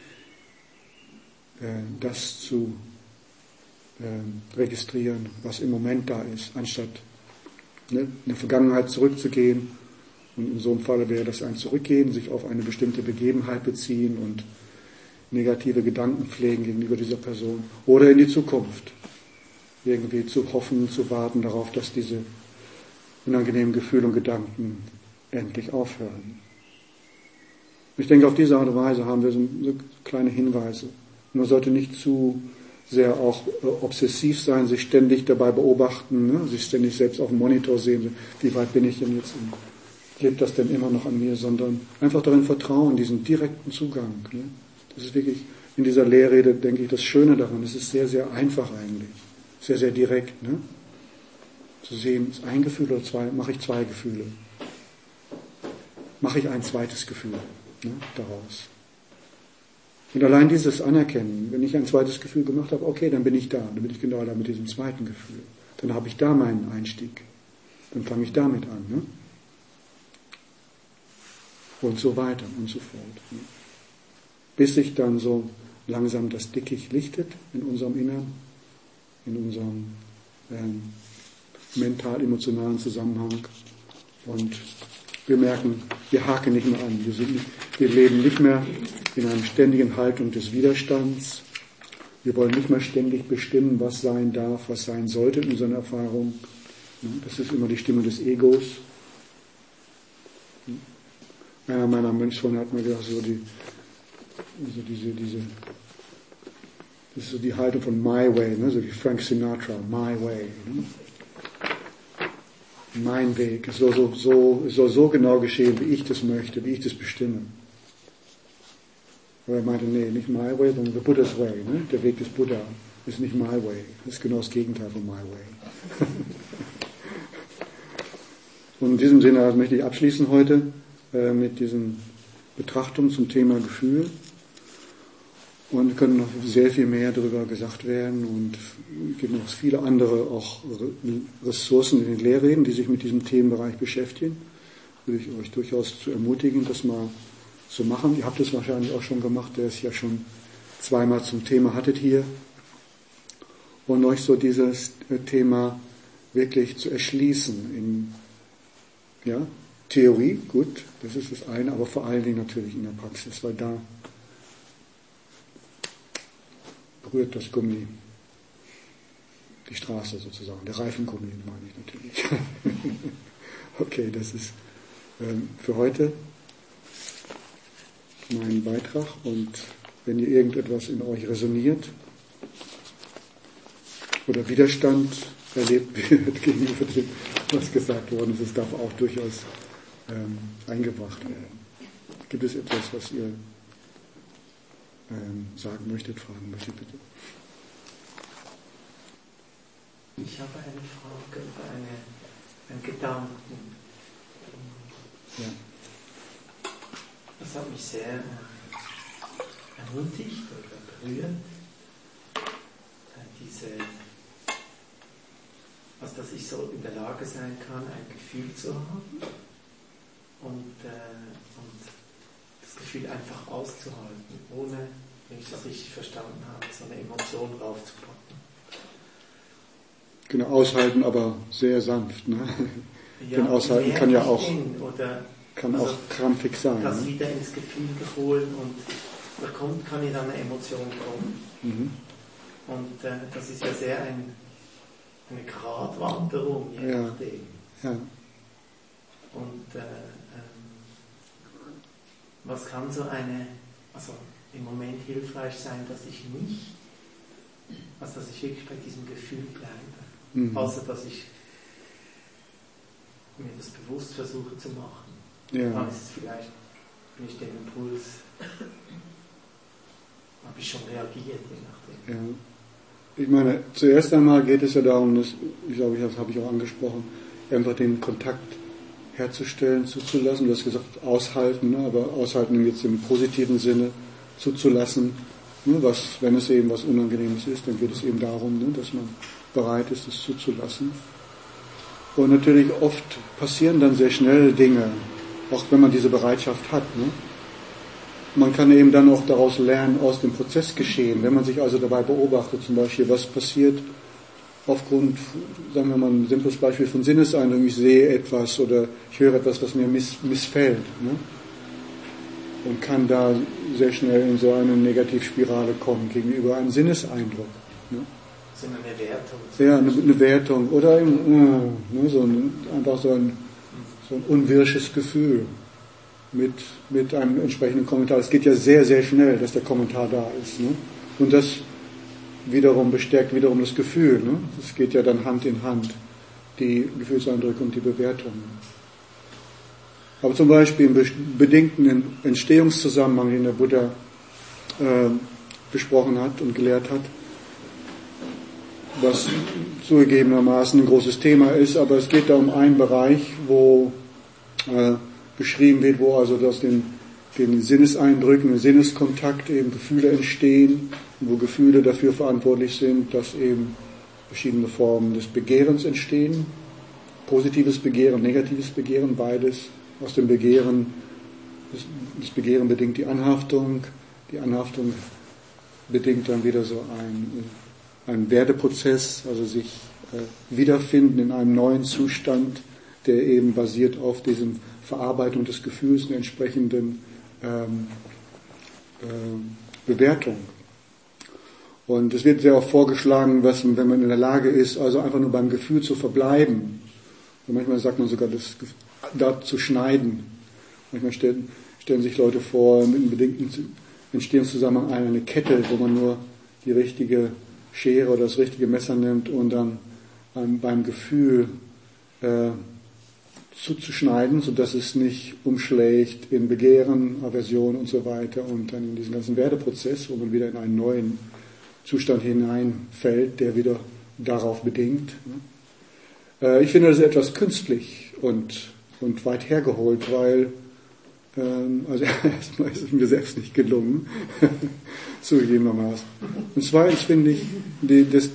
äh, das zu äh, registrieren, was im Moment da ist, anstatt ne, in der Vergangenheit zurückzugehen Und in so einem Fall wäre das ein Zurückgehen, sich auf eine bestimmte Begebenheit beziehen und negative Gedanken pflegen gegenüber dieser Person. Oder in die Zukunft. Irgendwie zu hoffen, zu warten darauf, dass diese unangenehmen Gefühle und Gedanken endlich aufhören. Ich denke, auf diese Art und Weise haben wir so kleine Hinweise. Man sollte nicht zu sehr auch äh, obsessiv sein, sich ständig dabei beobachten, ne? Sich ständig selbst auf dem Monitor sehen, wie weit bin ich denn jetzt, und lebt das denn immer noch an mir, sondern einfach darin vertrauen, diesen direkten Zugang. Ne? Das ist wirklich in dieser Lehrrede, denke ich, das Schöne daran. Es ist sehr, sehr einfach eigentlich, sehr, sehr direkt. Ne? Zu sehen, ist ein Gefühl oder zwei, mache ich zwei Gefühle. Mache ich ein zweites Gefühl ne, daraus. Und allein dieses Anerkennen, wenn ich ein zweites Gefühl gemacht habe, okay, dann bin ich da, dann bin ich genau da mit diesem zweiten Gefühl. Dann habe ich da meinen Einstieg. Dann fange ich damit an. Ne? Und so weiter und so fort. Ne? Bis sich dann so langsam das Dickicht lichtet in unserem Innern, in unserem ähm, mental-emotionalen Zusammenhang. Und wir merken, wir haken nicht mehr an. Wir, sind nicht, wir leben nicht mehr in einer ständigen Haltung des Widerstands. Wir wollen nicht mehr ständig bestimmen, was sein darf, was sein sollte in unseren Erfahrungen. Das ist immer die Stimme des Egos. Einer meiner Mönchsfreunde hat mir gesagt, so die, also diese, diese, das ist so die Haltung von My Way, ne? So wie Frank Sinatra, My Way. Ne? Mein Weg. Es soll so, so, es soll so genau geschehen, wie ich das möchte, wie ich das bestimme. Aber er meinte, nee, nicht My Way, sondern the Buddha's Way. Ne? Der Weg des Buddha ist nicht My Way. Das ist genau das Gegenteil von My Way. Und in diesem Sinne möchte ich abschließen heute äh, mit diesen Betrachtungen zum Thema Gefühl. Und es können noch sehr viel mehr darüber gesagt werden und es gibt noch viele andere auch Ressourcen in den Lehrreden, die sich mit diesem Themenbereich beschäftigen. Würde ich euch durchaus zu ermutigen, das mal zu machen. Ihr habt es wahrscheinlich auch schon gemacht, der es ja schon zweimal zum Thema hattet hier. Und euch so dieses Thema wirklich zu erschließen in ja, Theorie, gut, das ist das eine, aber vor allen Dingen natürlich in der Praxis, weil da berührt das Gummi die Straße sozusagen, der Reifengummi meine ich natürlich. Okay, das ist ähm, für heute mein Beitrag und wenn ihr irgendetwas in euch resoniert oder Widerstand erlebt wird gegenüber dem, was gesagt worden ist, es darf auch durchaus ähm, eingebracht werden. Gibt es etwas, was ihr ähm, sagen möchtet, fragen möchtet, bitte? Ich habe eine Frage oder eine, einen Gedanken. Ja. Das hat mich sehr ermutigt oder berührt. Diese, also dass ich so in der Lage sein kann, ein Gefühl zu haben und, äh, und das Gefühl einfach auszuhalten, ohne, wenn ich das richtig verstanden habe, so eine Emotion raufzupacken. Genau, aushalten, aber sehr sanft. Ne? Ja, Denn aushalten kann ja auch, oder, kann also auch krampfig sein. Das Ne? wieder ins Gefühl holen und da kommt, kann ja dann eine Emotion kommen. Mhm. Und äh, das ist ja sehr ein, eine Gratwanderung, je ja. nachdem. Ja. Und äh, ähm, was kann so eine, also im Moment hilfreich sein, dass ich nicht, also dass ich wirklich bei diesem Gefühl bleibe. Mhm. Außer dass ich mir das bewusst versuche zu machen. Ja. Dann ist es vielleicht, bin ich den Impuls, habe ich schon reagiert, je nachdem. Ja. Ich meine, zuerst einmal geht es ja darum, dass, ich glaube, das habe ich auch angesprochen, einfach den Kontakt herzustellen, zuzulassen. Du hast gesagt, aushalten, ne? Aber aushalten jetzt im positiven Sinne, zuzulassen. Ne? Was, wenn es eben was Unangenehmes ist, dann geht es eben darum, ne? Dass man bereit ist, es zuzulassen. Und natürlich oft passieren dann sehr schnell Dinge, auch wenn man diese Bereitschaft hat. Ne? Man kann eben dann auch daraus lernen, aus dem Prozess geschehen. Wenn man sich also dabei beobachtet, zum Beispiel, was passiert, aufgrund, sagen wir mal ein simples Beispiel von Sinneseindrücken, ich sehe etwas oder ich höre etwas, was mir miss, missfällt. Ne? Und kann da sehr schnell in so eine Negativspirale kommen gegenüber einem Sinneseindruck. Ne? So eine Wertung. Ja, eine, eine Wertung. Oder im, äh, ne, so ein, einfach so ein, so ein unwirsches Gefühl mit, mit einem entsprechenden Kommentar. Es geht ja sehr, sehr schnell, dass der Kommentar da ist. Ne? Und das wiederum bestärkt wiederum das Gefühl. Ne? Das geht ja dann Hand in Hand, die Gefühlseindrücke und die Bewertungen. Aber zum Beispiel im bedingten Entstehungszusammenhang, den der Buddha äh, besprochen hat und gelehrt hat, was zugegebenermaßen ein großes Thema ist, aber es geht da um einen Bereich, wo äh, beschrieben wird, wo also aus den, den Sinneseindrücken, den Sinneskontakt eben Gefühle entstehen, wo Gefühle dafür verantwortlich sind, dass eben verschiedene Formen des Begehrens entstehen, positives Begehren, negatives Begehren, beides. Aus dem Begehren, das, das Begehren bedingt die Anhaftung, die Anhaftung bedingt dann wieder so ein, ein Werdeprozess, also sich äh, wiederfinden in einem neuen Zustand, der eben basiert auf diesem Verarbeitung des Gefühls, einer entsprechenden ähm, äh, Bewertung. Und es wird sehr oft vorgeschlagen, was, wenn man in der Lage ist, also einfach nur beim Gefühl zu verbleiben. Und manchmal sagt man sogar, das da zu schneiden. Manchmal stellen, stellen sich Leute vor, mit einem bedingten Entstehungszusammenhang eine Kette, wo man nur die richtige Schere oder das richtige Messer nimmt und dann ähm, beim Gefühl äh, zuzuschneiden, sodass es nicht umschlägt in Begehren, Aversion und so weiter und dann in diesen ganzen Werdeprozess, wo man wieder in einen neuen Zustand hineinfällt, der wieder darauf bedingt. Äh, ich finde das etwas künstlich und und weit hergeholt, weil ähm, also erstmal ist es mir selbst nicht gelungen, zugegebenermaßen. Und zweitens finde ich, die, das,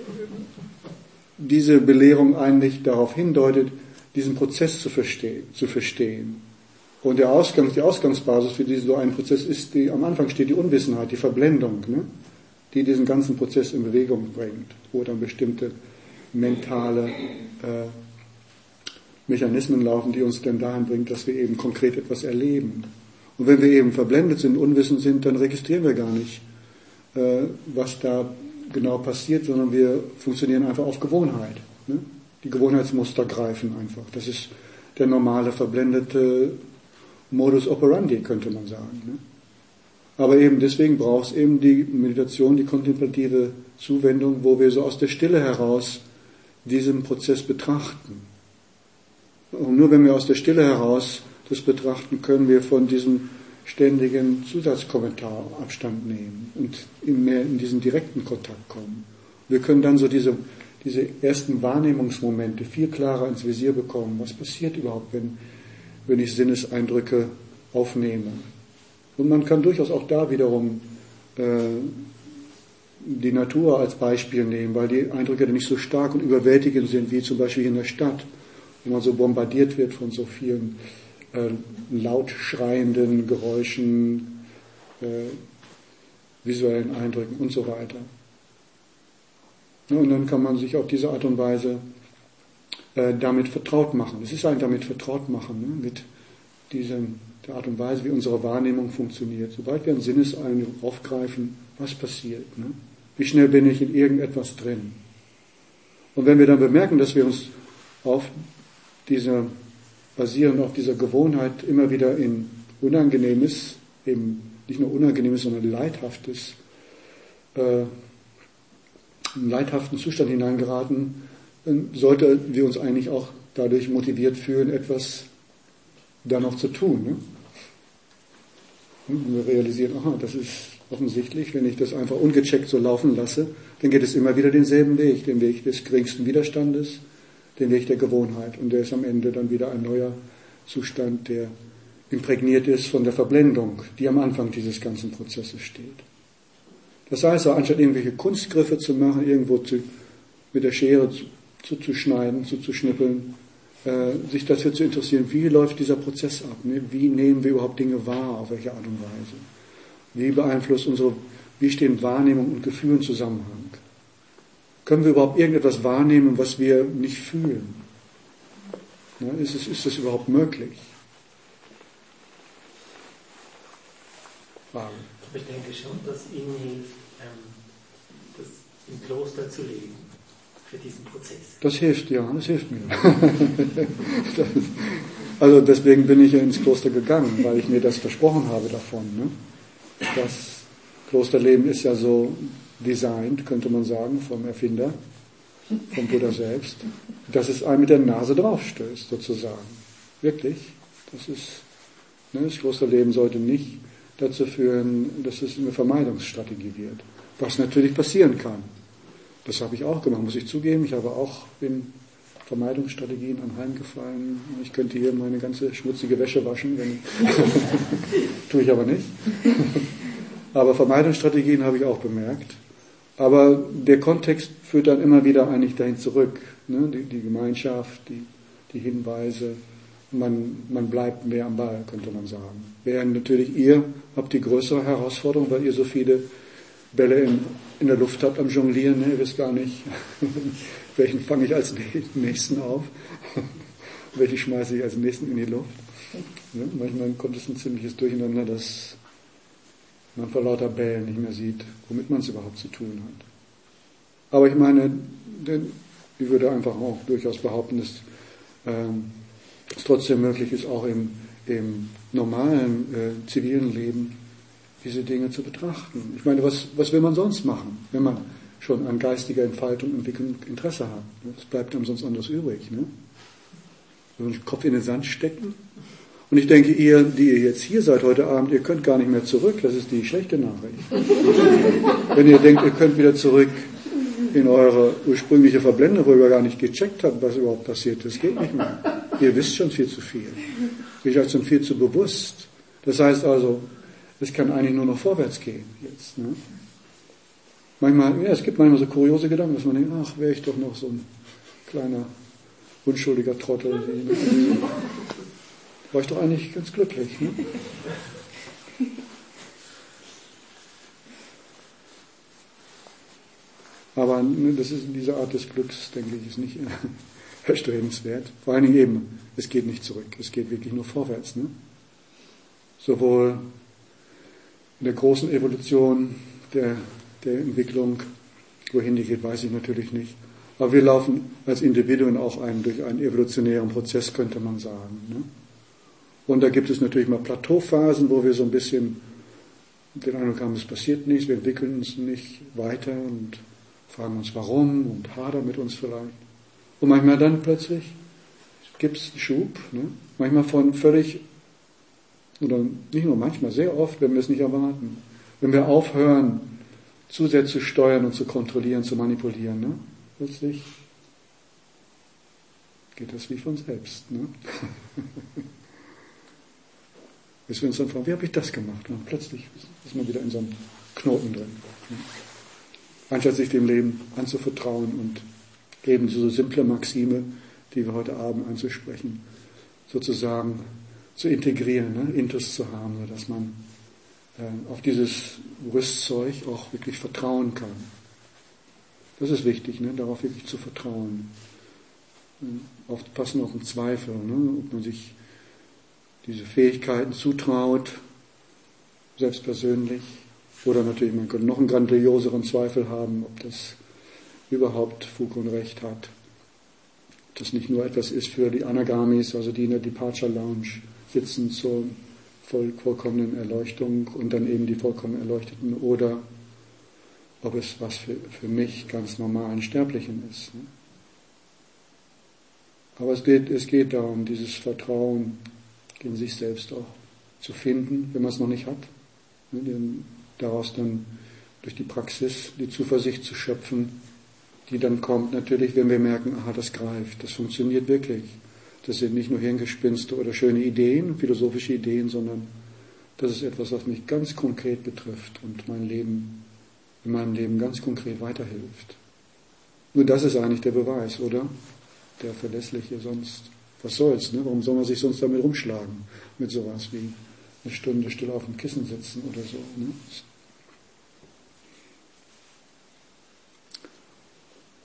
diese Belehrung eigentlich darauf hindeutet, diesen Prozess zu verstehen. Zu verstehen. Und der Ausgangs, die Ausgangsbasis für diesen so einen Prozess ist, die am Anfang steht die Unwissenheit, die Verblendung, ne, die diesen ganzen Prozess in Bewegung bringt, wo dann bestimmte mentale äh, Mechanismen laufen, die uns dann dahin bringen, dass wir eben konkret etwas erleben. Und wenn wir eben verblendet sind, unwissend sind, dann registrieren wir gar nicht, äh, was da genau passiert, sondern wir funktionieren einfach auf Gewohnheit. Ne? Die Gewohnheitsmuster greifen einfach. Das ist der normale, verblendete Modus operandi, könnte man sagen. Ne? Aber eben deswegen braucht es eben die Meditation, die kontemplative Zuwendung, wo wir so aus der Stille heraus diesen Prozess betrachten. Und nur wenn wir aus der Stille heraus das betrachten, können wir von diesem ständigen Zusatzkommentar Abstand nehmen und mehr in diesen direkten Kontakt kommen. Wir können dann so diese, diese ersten Wahrnehmungsmomente viel klarer ins Visier bekommen. Was passiert überhaupt, wenn, wenn ich Sinneseindrücke aufnehme? Und man kann durchaus auch da wiederum äh, die Natur als Beispiel nehmen, weil die Eindrücke dann nicht so stark und überwältigend sind, wie zum Beispiel hier in der Stadt, wo man so bombardiert wird von so vielen äh, laut schreienden Geräuschen, äh, visuellen Eindrücken und so weiter. Ja, und dann kann man sich auf diese Art und Weise äh, damit vertraut machen. Es ist ein damit vertraut machen, ne? Mit diesem, der Art und Weise, wie unsere Wahrnehmung funktioniert. Sobald wir einen Sinneseindruck aufgreifen, was passiert? Ne? Wie schnell bin ich in irgendetwas drin? Und wenn wir dann bemerken, dass wir uns auf dieser, basierend auf dieser Gewohnheit immer wieder in Unangenehmes, eben nicht nur Unangenehmes, sondern Leidhaftes, äh, einen leidhaften Zustand hineingeraten, dann sollten wir uns eigentlich auch dadurch motiviert fühlen, etwas da noch zu tun. Ne? Und wir realisieren, aha, das ist offensichtlich, wenn ich das einfach ungecheckt so laufen lasse, dann geht es immer wieder denselben Weg, den Weg des geringsten Widerstandes, den Weg der Gewohnheit. Und der ist am Ende dann wieder ein neuer Zustand, der imprägniert ist von der Verblendung, die am Anfang dieses ganzen Prozesses steht. Das heißt, anstatt irgendwelche Kunstgriffe zu machen, irgendwo zu, mit der Schere zuzuschneiden, zu, zuzuschnippeln, äh, sich dafür zu interessieren, wie läuft dieser Prozess ab? Ne? Wie nehmen wir überhaupt Dinge wahr, auf welche Art und Weise? Wie beeinflusst unsere, wie stehen Wahrnehmung und Gefühl im Zusammenhang? Können wir überhaupt irgendetwas wahrnehmen, was wir nicht fühlen? Na, ist es, ist es überhaupt möglich? Frage. Aber ich denke schon, dass Ihnen hilft, ähm, das im Kloster zu leben, für diesen Prozess. Das hilft, ja, das hilft mir. das, also deswegen bin ich ja ins Kloster gegangen, weil ich mir das versprochen habe davon. Ne? Das Klosterleben ist ja so designt, könnte man sagen, vom Erfinder, vom Buddha selbst, dass es einem mit der Nase draufstößt, sozusagen. Wirklich. Das ist, ne, das Klosterleben sollte nicht dazu führen, dass es eine Vermeidungsstrategie wird. Was natürlich passieren kann. Das habe ich auch gemacht, muss ich zugeben. Ich habe auch in Vermeidungsstrategien anheimgefallen. Ich könnte hier meine ganze schmutzige Wäsche waschen, wenn tue ich aber nicht. Aber Vermeidungsstrategien habe ich auch bemerkt. Aber der Kontext führt dann immer wieder eigentlich dahin zurück. Ne? Die, die Gemeinschaft, die, die Hinweise. Man, man bleibt mehr am Ball, könnte man sagen. Während natürlich ihr habt die größere Herausforderung, weil ihr so viele Bälle in, in der Luft habt am Jonglieren. Ne? Ihr wisst gar nicht, welchen fange ich als nächsten auf, welchen schmeiße ich als nächsten in die Luft. Ne? Manchmal kommt es ein ziemliches Durcheinander, dass man vor lauter Bällen nicht mehr sieht, womit man es überhaupt zu tun hat. Aber ich meine, ich würde einfach auch durchaus behaupten, dass ähm, es trotzdem möglich ist, auch im, im normalen äh, zivilen Leben diese Dinge zu betrachten. Ich meine, was, was will man sonst machen, wenn man schon an geistiger Entfaltung, Entwicklung Interesse hat? Es bleibt einem sonst anderes übrig. Ne? So einen Kopf in den Sand stecken. Und ich denke, ihr, die ihr jetzt hier seid heute Abend, ihr könnt gar nicht mehr zurück. Das ist die schlechte Nachricht. Wenn ihr denkt, ihr könnt wieder zurück in eure ursprüngliche Verblendung, wo ihr gar nicht gecheckt habt, was überhaupt passiert ist, geht nicht mehr. Ihr wisst schon viel zu viel. Ihr seid schon viel zu bewusst. Das heißt also, es kann eigentlich nur noch vorwärts gehen jetzt. Ne? Manchmal, ja, es gibt manchmal so kuriose Gedanken, dass man denkt, ach, wäre ich doch noch so ein kleiner, unschuldiger Trottel. War ich doch eigentlich ganz glücklich. Ne? Aber ne, das ist diese Art des Glücks, denke ich, ist nicht äh, erstrebenswert. Vor allen Dingen eben, es geht nicht zurück, es geht wirklich nur vorwärts. Ne? Sowohl in der großen Evolution der, der Entwicklung, wohin die geht, weiß ich natürlich nicht. Aber wir laufen als Individuen auch einen, durch einen evolutionären Prozess, könnte man sagen. Ne? Und da gibt es natürlich mal Plateauphasen, wo wir so ein bisschen den Eindruck haben, es passiert nichts, wir entwickeln uns nicht weiter und fragen uns warum und hadern mit uns vielleicht. Und manchmal dann plötzlich gibt es einen Schub, ne? Manchmal von völlig, oder nicht nur manchmal, sehr oft, wenn wir es nicht erwarten. Wenn wir aufhören, zu sehr zu steuern und zu kontrollieren, zu manipulieren, ne? Plötzlich geht das wie von selbst. Ne? Bis wir uns dann fragen, wie habe ich das gemacht? Und plötzlich ist man wieder in so einem Knoten drin. Ne? Anstatt sich dem Leben anzuvertrauen und eben diese simple Maxime, die wir heute Abend anzusprechen, sozusagen zu integrieren, ne? Intus zu haben, sodass man äh, auf dieses Rüstzeug auch wirklich vertrauen kann. Das ist wichtig, ne? Darauf wirklich zu vertrauen. Oft passen auch im Zweifel, ne? Ob man sich diese Fähigkeiten zutraut, selbst persönlich. Oder natürlich, man könnte noch einen grandioseren Zweifel haben, ob das überhaupt Fug und Recht hat. Ob das nicht nur etwas ist für die Anagamis, also die in der Departure Lounge sitzen zur voll, vollkommenen Erleuchtung und dann eben die vollkommen Erleuchteten, oder ob es was für, für mich ganz normalen Sterblichen ist. Ne? Aber es geht, es geht darum, dieses Vertrauen in sich selbst auch zu finden, wenn man es noch nicht hat. Ne? Den, daraus dann durch die Praxis die Zuversicht zu schöpfen, die dann kommt natürlich, wenn wir merken, aha, das greift, das funktioniert wirklich. Das sind nicht nur Hirngespinste oder schöne Ideen, philosophische Ideen, sondern das ist etwas, was mich ganz konkret betrifft und mein Leben, in meinem Leben ganz konkret weiterhilft. Nur das ist eigentlich der Beweis, oder? Der verlässliche, sonst, was soll's, ne? Warum soll man sich sonst damit rumschlagen? Mit sowas wie eine Stunde still auf dem Kissen sitzen oder so, ne?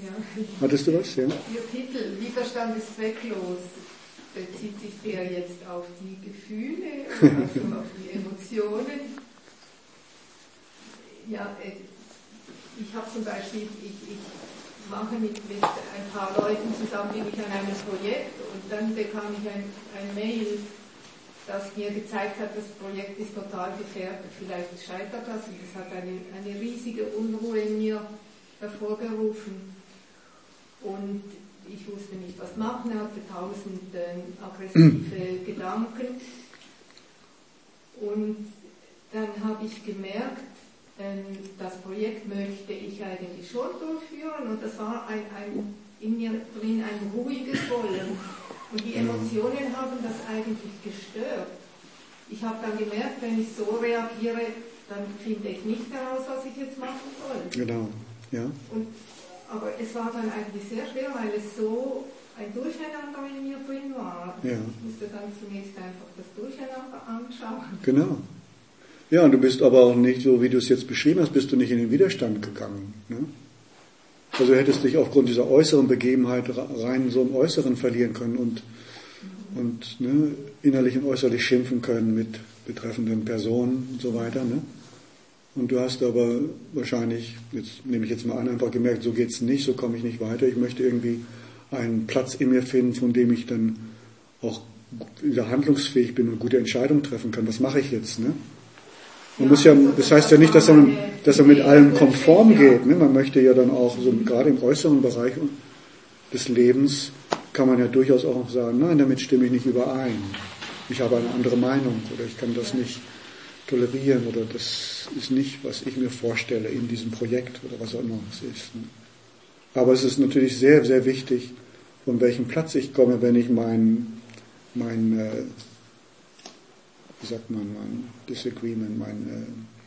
Ja. Hattest du was? Ja? Ihr Titel, Widerstand ist zwecklos, bezieht sich der jetzt auf die Gefühle oder also auf die Emotionen? Ja, ich habe zum Beispiel, ich, ich mache mit, mit ein paar Leuten zusammen, bin ich an einem Projekt und dann bekam ich ein, ein Mail, das mir gezeigt hat, das Projekt ist total gefährdet, vielleicht scheitert das und das hat eine, eine riesige Unruhe in mir hervorgerufen. Und ich wusste nicht, was machen, er hatte tausend äh, aggressive Gedanken. Und dann habe ich gemerkt, ähm, das Projekt möchte ich eigentlich schon durchführen und das war ein, ein, in mir drin ein ruhiges Wollen. Und die Emotionen haben das eigentlich gestört. Ich habe dann gemerkt, wenn ich so reagiere, dann finde ich nicht heraus, was ich jetzt machen soll. Genau, ja. Und aber es war dann eigentlich sehr schwer, weil es so ein Durcheinander in mir drin war. Ja. Ich musste dann zunächst einfach das Durcheinander anschauen. Genau. Ja, und du bist aber auch nicht, so wie du es jetzt beschrieben hast, bist du nicht in den Widerstand gegangen. Ne? Also hättest dich aufgrund dieser äußeren Begebenheit rein so im Äußeren verlieren können und, mhm. und ne, innerlich und äußerlich schimpfen können mit betreffenden Personen und so weiter. Ne? Und du hast aber wahrscheinlich, jetzt nehme ich jetzt mal an, einfach gemerkt, so geht's nicht, so komme ich nicht weiter. Ich möchte irgendwie einen Platz in mir finden, von dem ich dann auch wieder handlungsfähig bin und gute Entscheidungen treffen kann. Was mache ich jetzt? Ne? Man muss ja, das heißt ja nicht, dass er, dass er mit allem konform geht. Ne? Man möchte ja dann auch, so gerade im äußeren Bereich des Lebens, kann man ja durchaus auch sagen, nein, damit stimme ich nicht überein. Ich habe eine andere Meinung oder ich kann das nicht tolerieren oder das ist nicht, was ich mir vorstelle in diesem Projekt oder was auch immer es ist. Ne? Aber es ist natürlich sehr, sehr wichtig, von welchem Platz ich komme, wenn ich mein, mein äh, wie sagt man, mein Disagreement, mein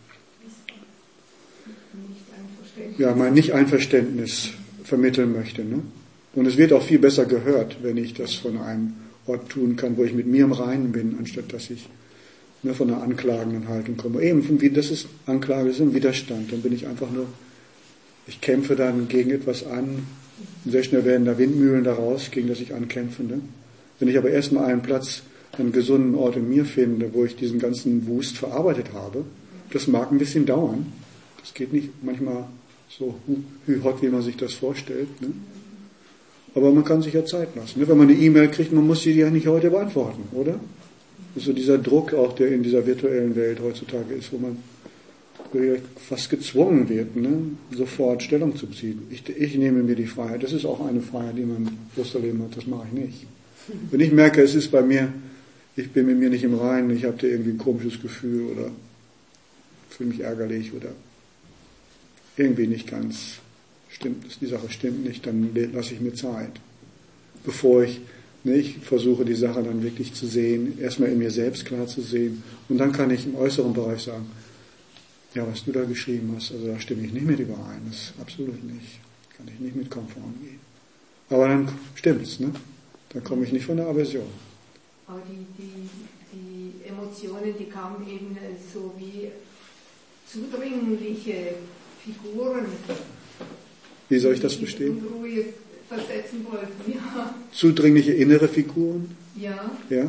äh, ja, mein Nicht-Einverständnis vermitteln möchte. Ne? Und es wird auch viel besser gehört, wenn ich das von einem Ort tun kann, wo ich mit mir im Reinen bin, anstatt dass ich ne, von einer anklagenden Haltung komme. Eben, das ist Anklage, das ist ein Widerstand. Dann bin ich einfach nur, ich kämpfe dann gegen etwas an. Und sehr schnell werden da Windmühlen daraus, gegen das ich ankämpfe. Ne? Wenn ich aber erstmal einen Platz, einen gesunden Ort in mir finde, wo ich diesen ganzen Wust verarbeitet habe, das mag ein bisschen dauern. Das geht nicht manchmal so hot, wie man sich das vorstellt. Ne? Aber man kann sich ja Zeit lassen. Ne? Wenn man eine E-Mail kriegt, man muss sie ja nicht heute beantworten, oder? Das ist so dieser Druck auch, der in dieser virtuellen Welt heutzutage ist, wo man fast gezwungen wird, ne? sofort Stellung zu beziehen. Ich, ich nehme mir die Freiheit. Das ist auch eine Freiheit, die man im Klosterleben hat. Das mache ich nicht. Wenn ich merke, es ist bei mir, ich bin mit mir nicht im Reinen, ich habe da irgendwie ein komisches Gefühl oder fühle mich ärgerlich oder irgendwie nicht ganz stimmt, die Sache stimmt nicht, dann lasse ich mir Zeit. Bevor ich, ne, ich versuche die Sache dann wirklich zu sehen, erstmal in mir selbst klar zu sehen und dann kann ich im äußeren Bereich sagen, ja, was du da geschrieben hast, also da stimme ich nicht mit überein, das absolut nicht, kann ich nicht mit konform gehen. Aber dann stimmt's, ne? Dann komme ich nicht von der Aversion. Aber die, die, die Emotionen, die kamen eben so wie zudringliche Figuren. Wie soll ich das verstehen? Die Unruhe versetzen wollten, ja. Zudringliche innere Figuren? Ja. Ja.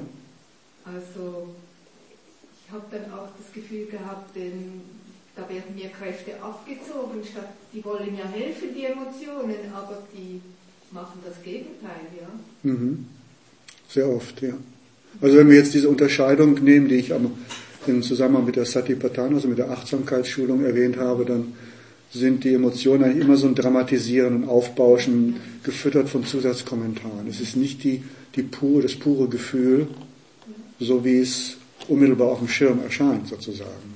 Also, ich habe dann auch das Gefühl gehabt, denn da werden mir Kräfte abgezogen, statt, die wollen ja helfen, die Emotionen, aber die machen das Gegenteil, ja. Mhm. Sehr oft, ja. Also wenn wir jetzt diese Unterscheidung nehmen, die ich am, im Zusammenhang mit der Satipatthana, also mit der Achtsamkeitsschulung erwähnt habe, dann sind die Emotionen eigentlich immer so ein Dramatisieren und Aufbauschen, gefüttert von Zusatzkommentaren. Es ist nicht die, die pure, das pure Gefühl, so wie es unmittelbar auf dem Schirm erscheint, sozusagen.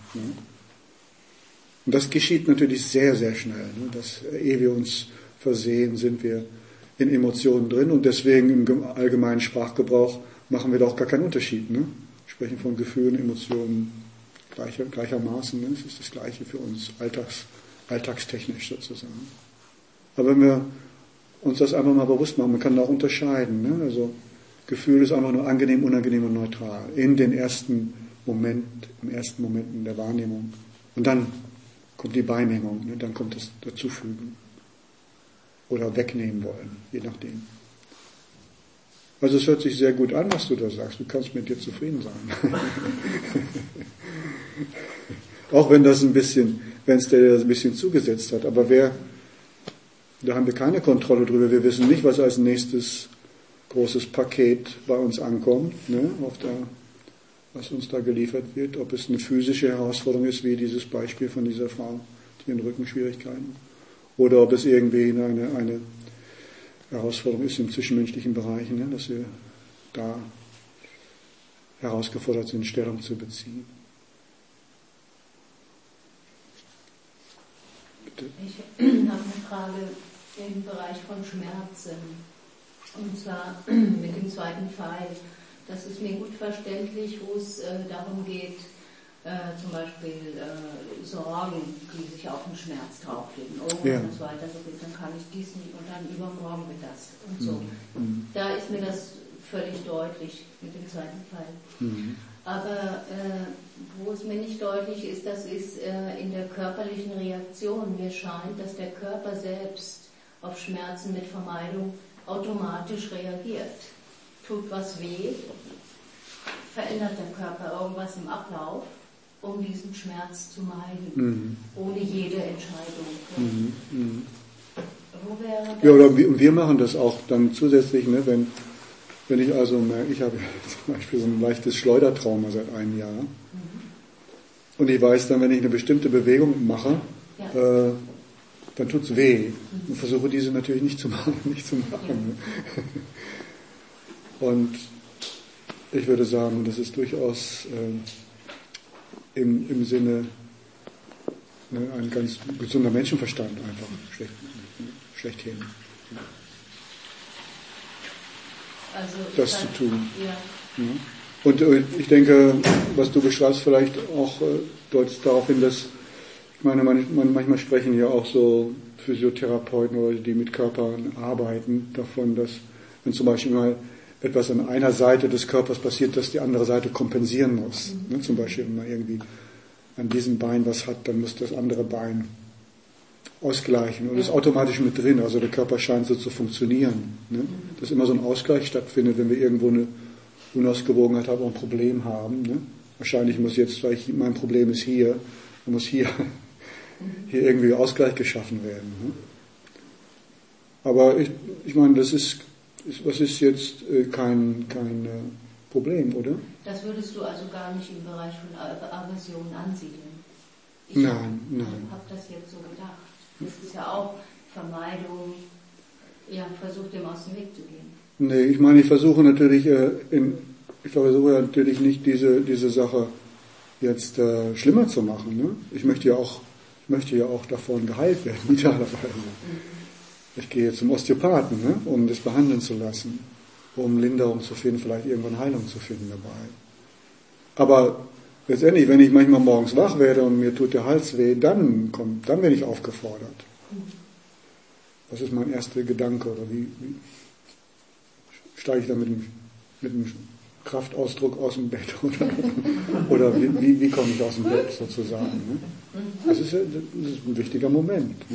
Und das geschieht natürlich sehr, sehr schnell. Dass, ehe wir uns versehen, sind wir in Emotionen drin und deswegen im allgemeinen Sprachgebrauch machen wir da auch gar keinen Unterschied. Ne? Wir sprechen von Gefühlen, Emotionen gleicher, gleichermaßen. Ne? Es ist das Gleiche für uns, alltags, alltagstechnisch sozusagen. Aber wenn wir uns das einfach mal bewusst machen, man kann da auch unterscheiden. Ne? Also Gefühl ist einfach nur angenehm, unangenehm und neutral. In den ersten Moment, im ersten Momenten der Wahrnehmung. Und dann kommt die Beimengung, ne? Dann kommt das Dazufügen. oder wegnehmen wollen, je nachdem. Also es hört sich sehr gut an, was du da sagst. Du kannst mit dir zufrieden sein. Auch wenn das ein bisschen, wenn es der ein bisschen zugesetzt hat. Aber wer, da haben wir keine Kontrolle drüber. Wir wissen nicht, was als nächstes großes Paket bei uns ankommt, ne, auf der, was uns da geliefert wird. Ob es eine physische Herausforderung ist, wie dieses Beispiel von dieser Frau, die in Rückenschwierigkeiten, oder ob es irgendwie eine, eine Herausforderung ist im zwischenmenschlichen Bereich, ne, dass wir da herausgefordert sind, Stellung zu beziehen. Bitte. Ich habe eine Frage im Bereich von Schmerzen. Und zwar mit dem zweiten Pfeil. Das ist mir gut verständlich, wo es äh, darum geht, äh, zum Beispiel äh, Sorgen, die sich auf den Schmerz drauflegen. Oh, ja. wenn es weiter so geht, dann kann ich dies nicht und dann übermorgen wird das und so. Mhm. Da ist mir das völlig deutlich mit dem zweiten Pfeil. Mhm. Aber äh, wo es mir nicht deutlich ist, das ist äh, in der körperlichen Reaktion. Mir scheint, dass der Körper selbst auf Schmerzen mit Vermeidung automatisch reagiert. Tut was weh, verändert der Körper irgendwas im Ablauf, um diesen Schmerz zu meiden, Mhm. ohne jede Entscheidung. Mhm. Mhm. Wo wäre das? Ja, oder wir, wir machen das auch dann zusätzlich, ne, wenn, wenn ich also merke, ich habe zum Beispiel so ein leichtes Schleudertrauma seit einem Jahr, mhm. und ich weiß dann, wenn ich eine bestimmte Bewegung mache, ja. äh, dann tut es weh. Mhm. Und versuche diese natürlich nicht zu machen. Nicht zu machen. Ja. Und ich würde sagen, das ist durchaus äh, im, im Sinne ne, ein ganz gesunder Menschenverstand einfach schlecht, schlechthin. Also das zu tun. Ja. Ja. Und äh, ich denke, was du beschreibst, vielleicht auch äh, deutet darauf hin, dass ich meine, man, man, manchmal sprechen ja auch so Physiotherapeuten oder die mit Körpern arbeiten davon, dass wenn zum Beispiel mal etwas an einer Seite des Körpers passiert, dass die andere Seite kompensieren muss. Mhm. Ne, zum Beispiel, wenn man irgendwie an diesem Bein was hat, dann muss das andere Bein ausgleichen. Und das ist automatisch mit drin. Also der Körper scheint so zu funktionieren. Ne? Mhm. Dass immer so ein Ausgleich stattfindet, wenn wir irgendwo eine Unausgewogenheit haben, ein Problem haben. Ne? Wahrscheinlich muss jetzt, weil ich, mein Problem ist hier, muss hier hier irgendwie Ausgleich geschaffen werden. Ne? Aber ich, ich meine, das ist, ist, was ist jetzt äh, kein, kein äh, Problem, oder? Das würdest du also gar nicht im Bereich von Aversion ansiedeln? Ich nein, hab, nein. Ich habe das jetzt so gedacht. Das ist ja auch Vermeidung, ja, Versuch, dem aus dem Weg zu gehen. Nee, ich meine, ich versuche natürlich, äh, in, ich versuche natürlich nicht diese, diese Sache jetzt äh, schlimmer zu machen. Ne? Ich möchte ja auch Ich möchte ja auch davon geheilt werden, idealerweise. Ich gehe zum Osteopathen, ne, um das behandeln zu lassen, um Linderung zu finden, vielleicht irgendwann Heilung zu finden dabei. Aber letztendlich, wenn ich manchmal morgens wach werde und mir tut der Hals weh, dann kommt, dann bin ich aufgefordert. Das ist mein erster Gedanke. Oder wie, wie steige ich da mit dem, mit dem Kraftausdruck aus dem Bett? Oder, oder wie, wie, wie komme ich aus dem Bett sozusagen? Ne? Das ist, das ist ein wichtiger Moment. Ne?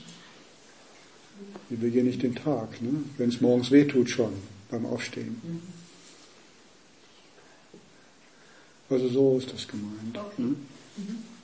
Wir beginnen nicht den Tag, ne? Wenn es morgens weh tut schon beim Aufstehen. Also so ist das gemeint. Okay. Ne? Mhm.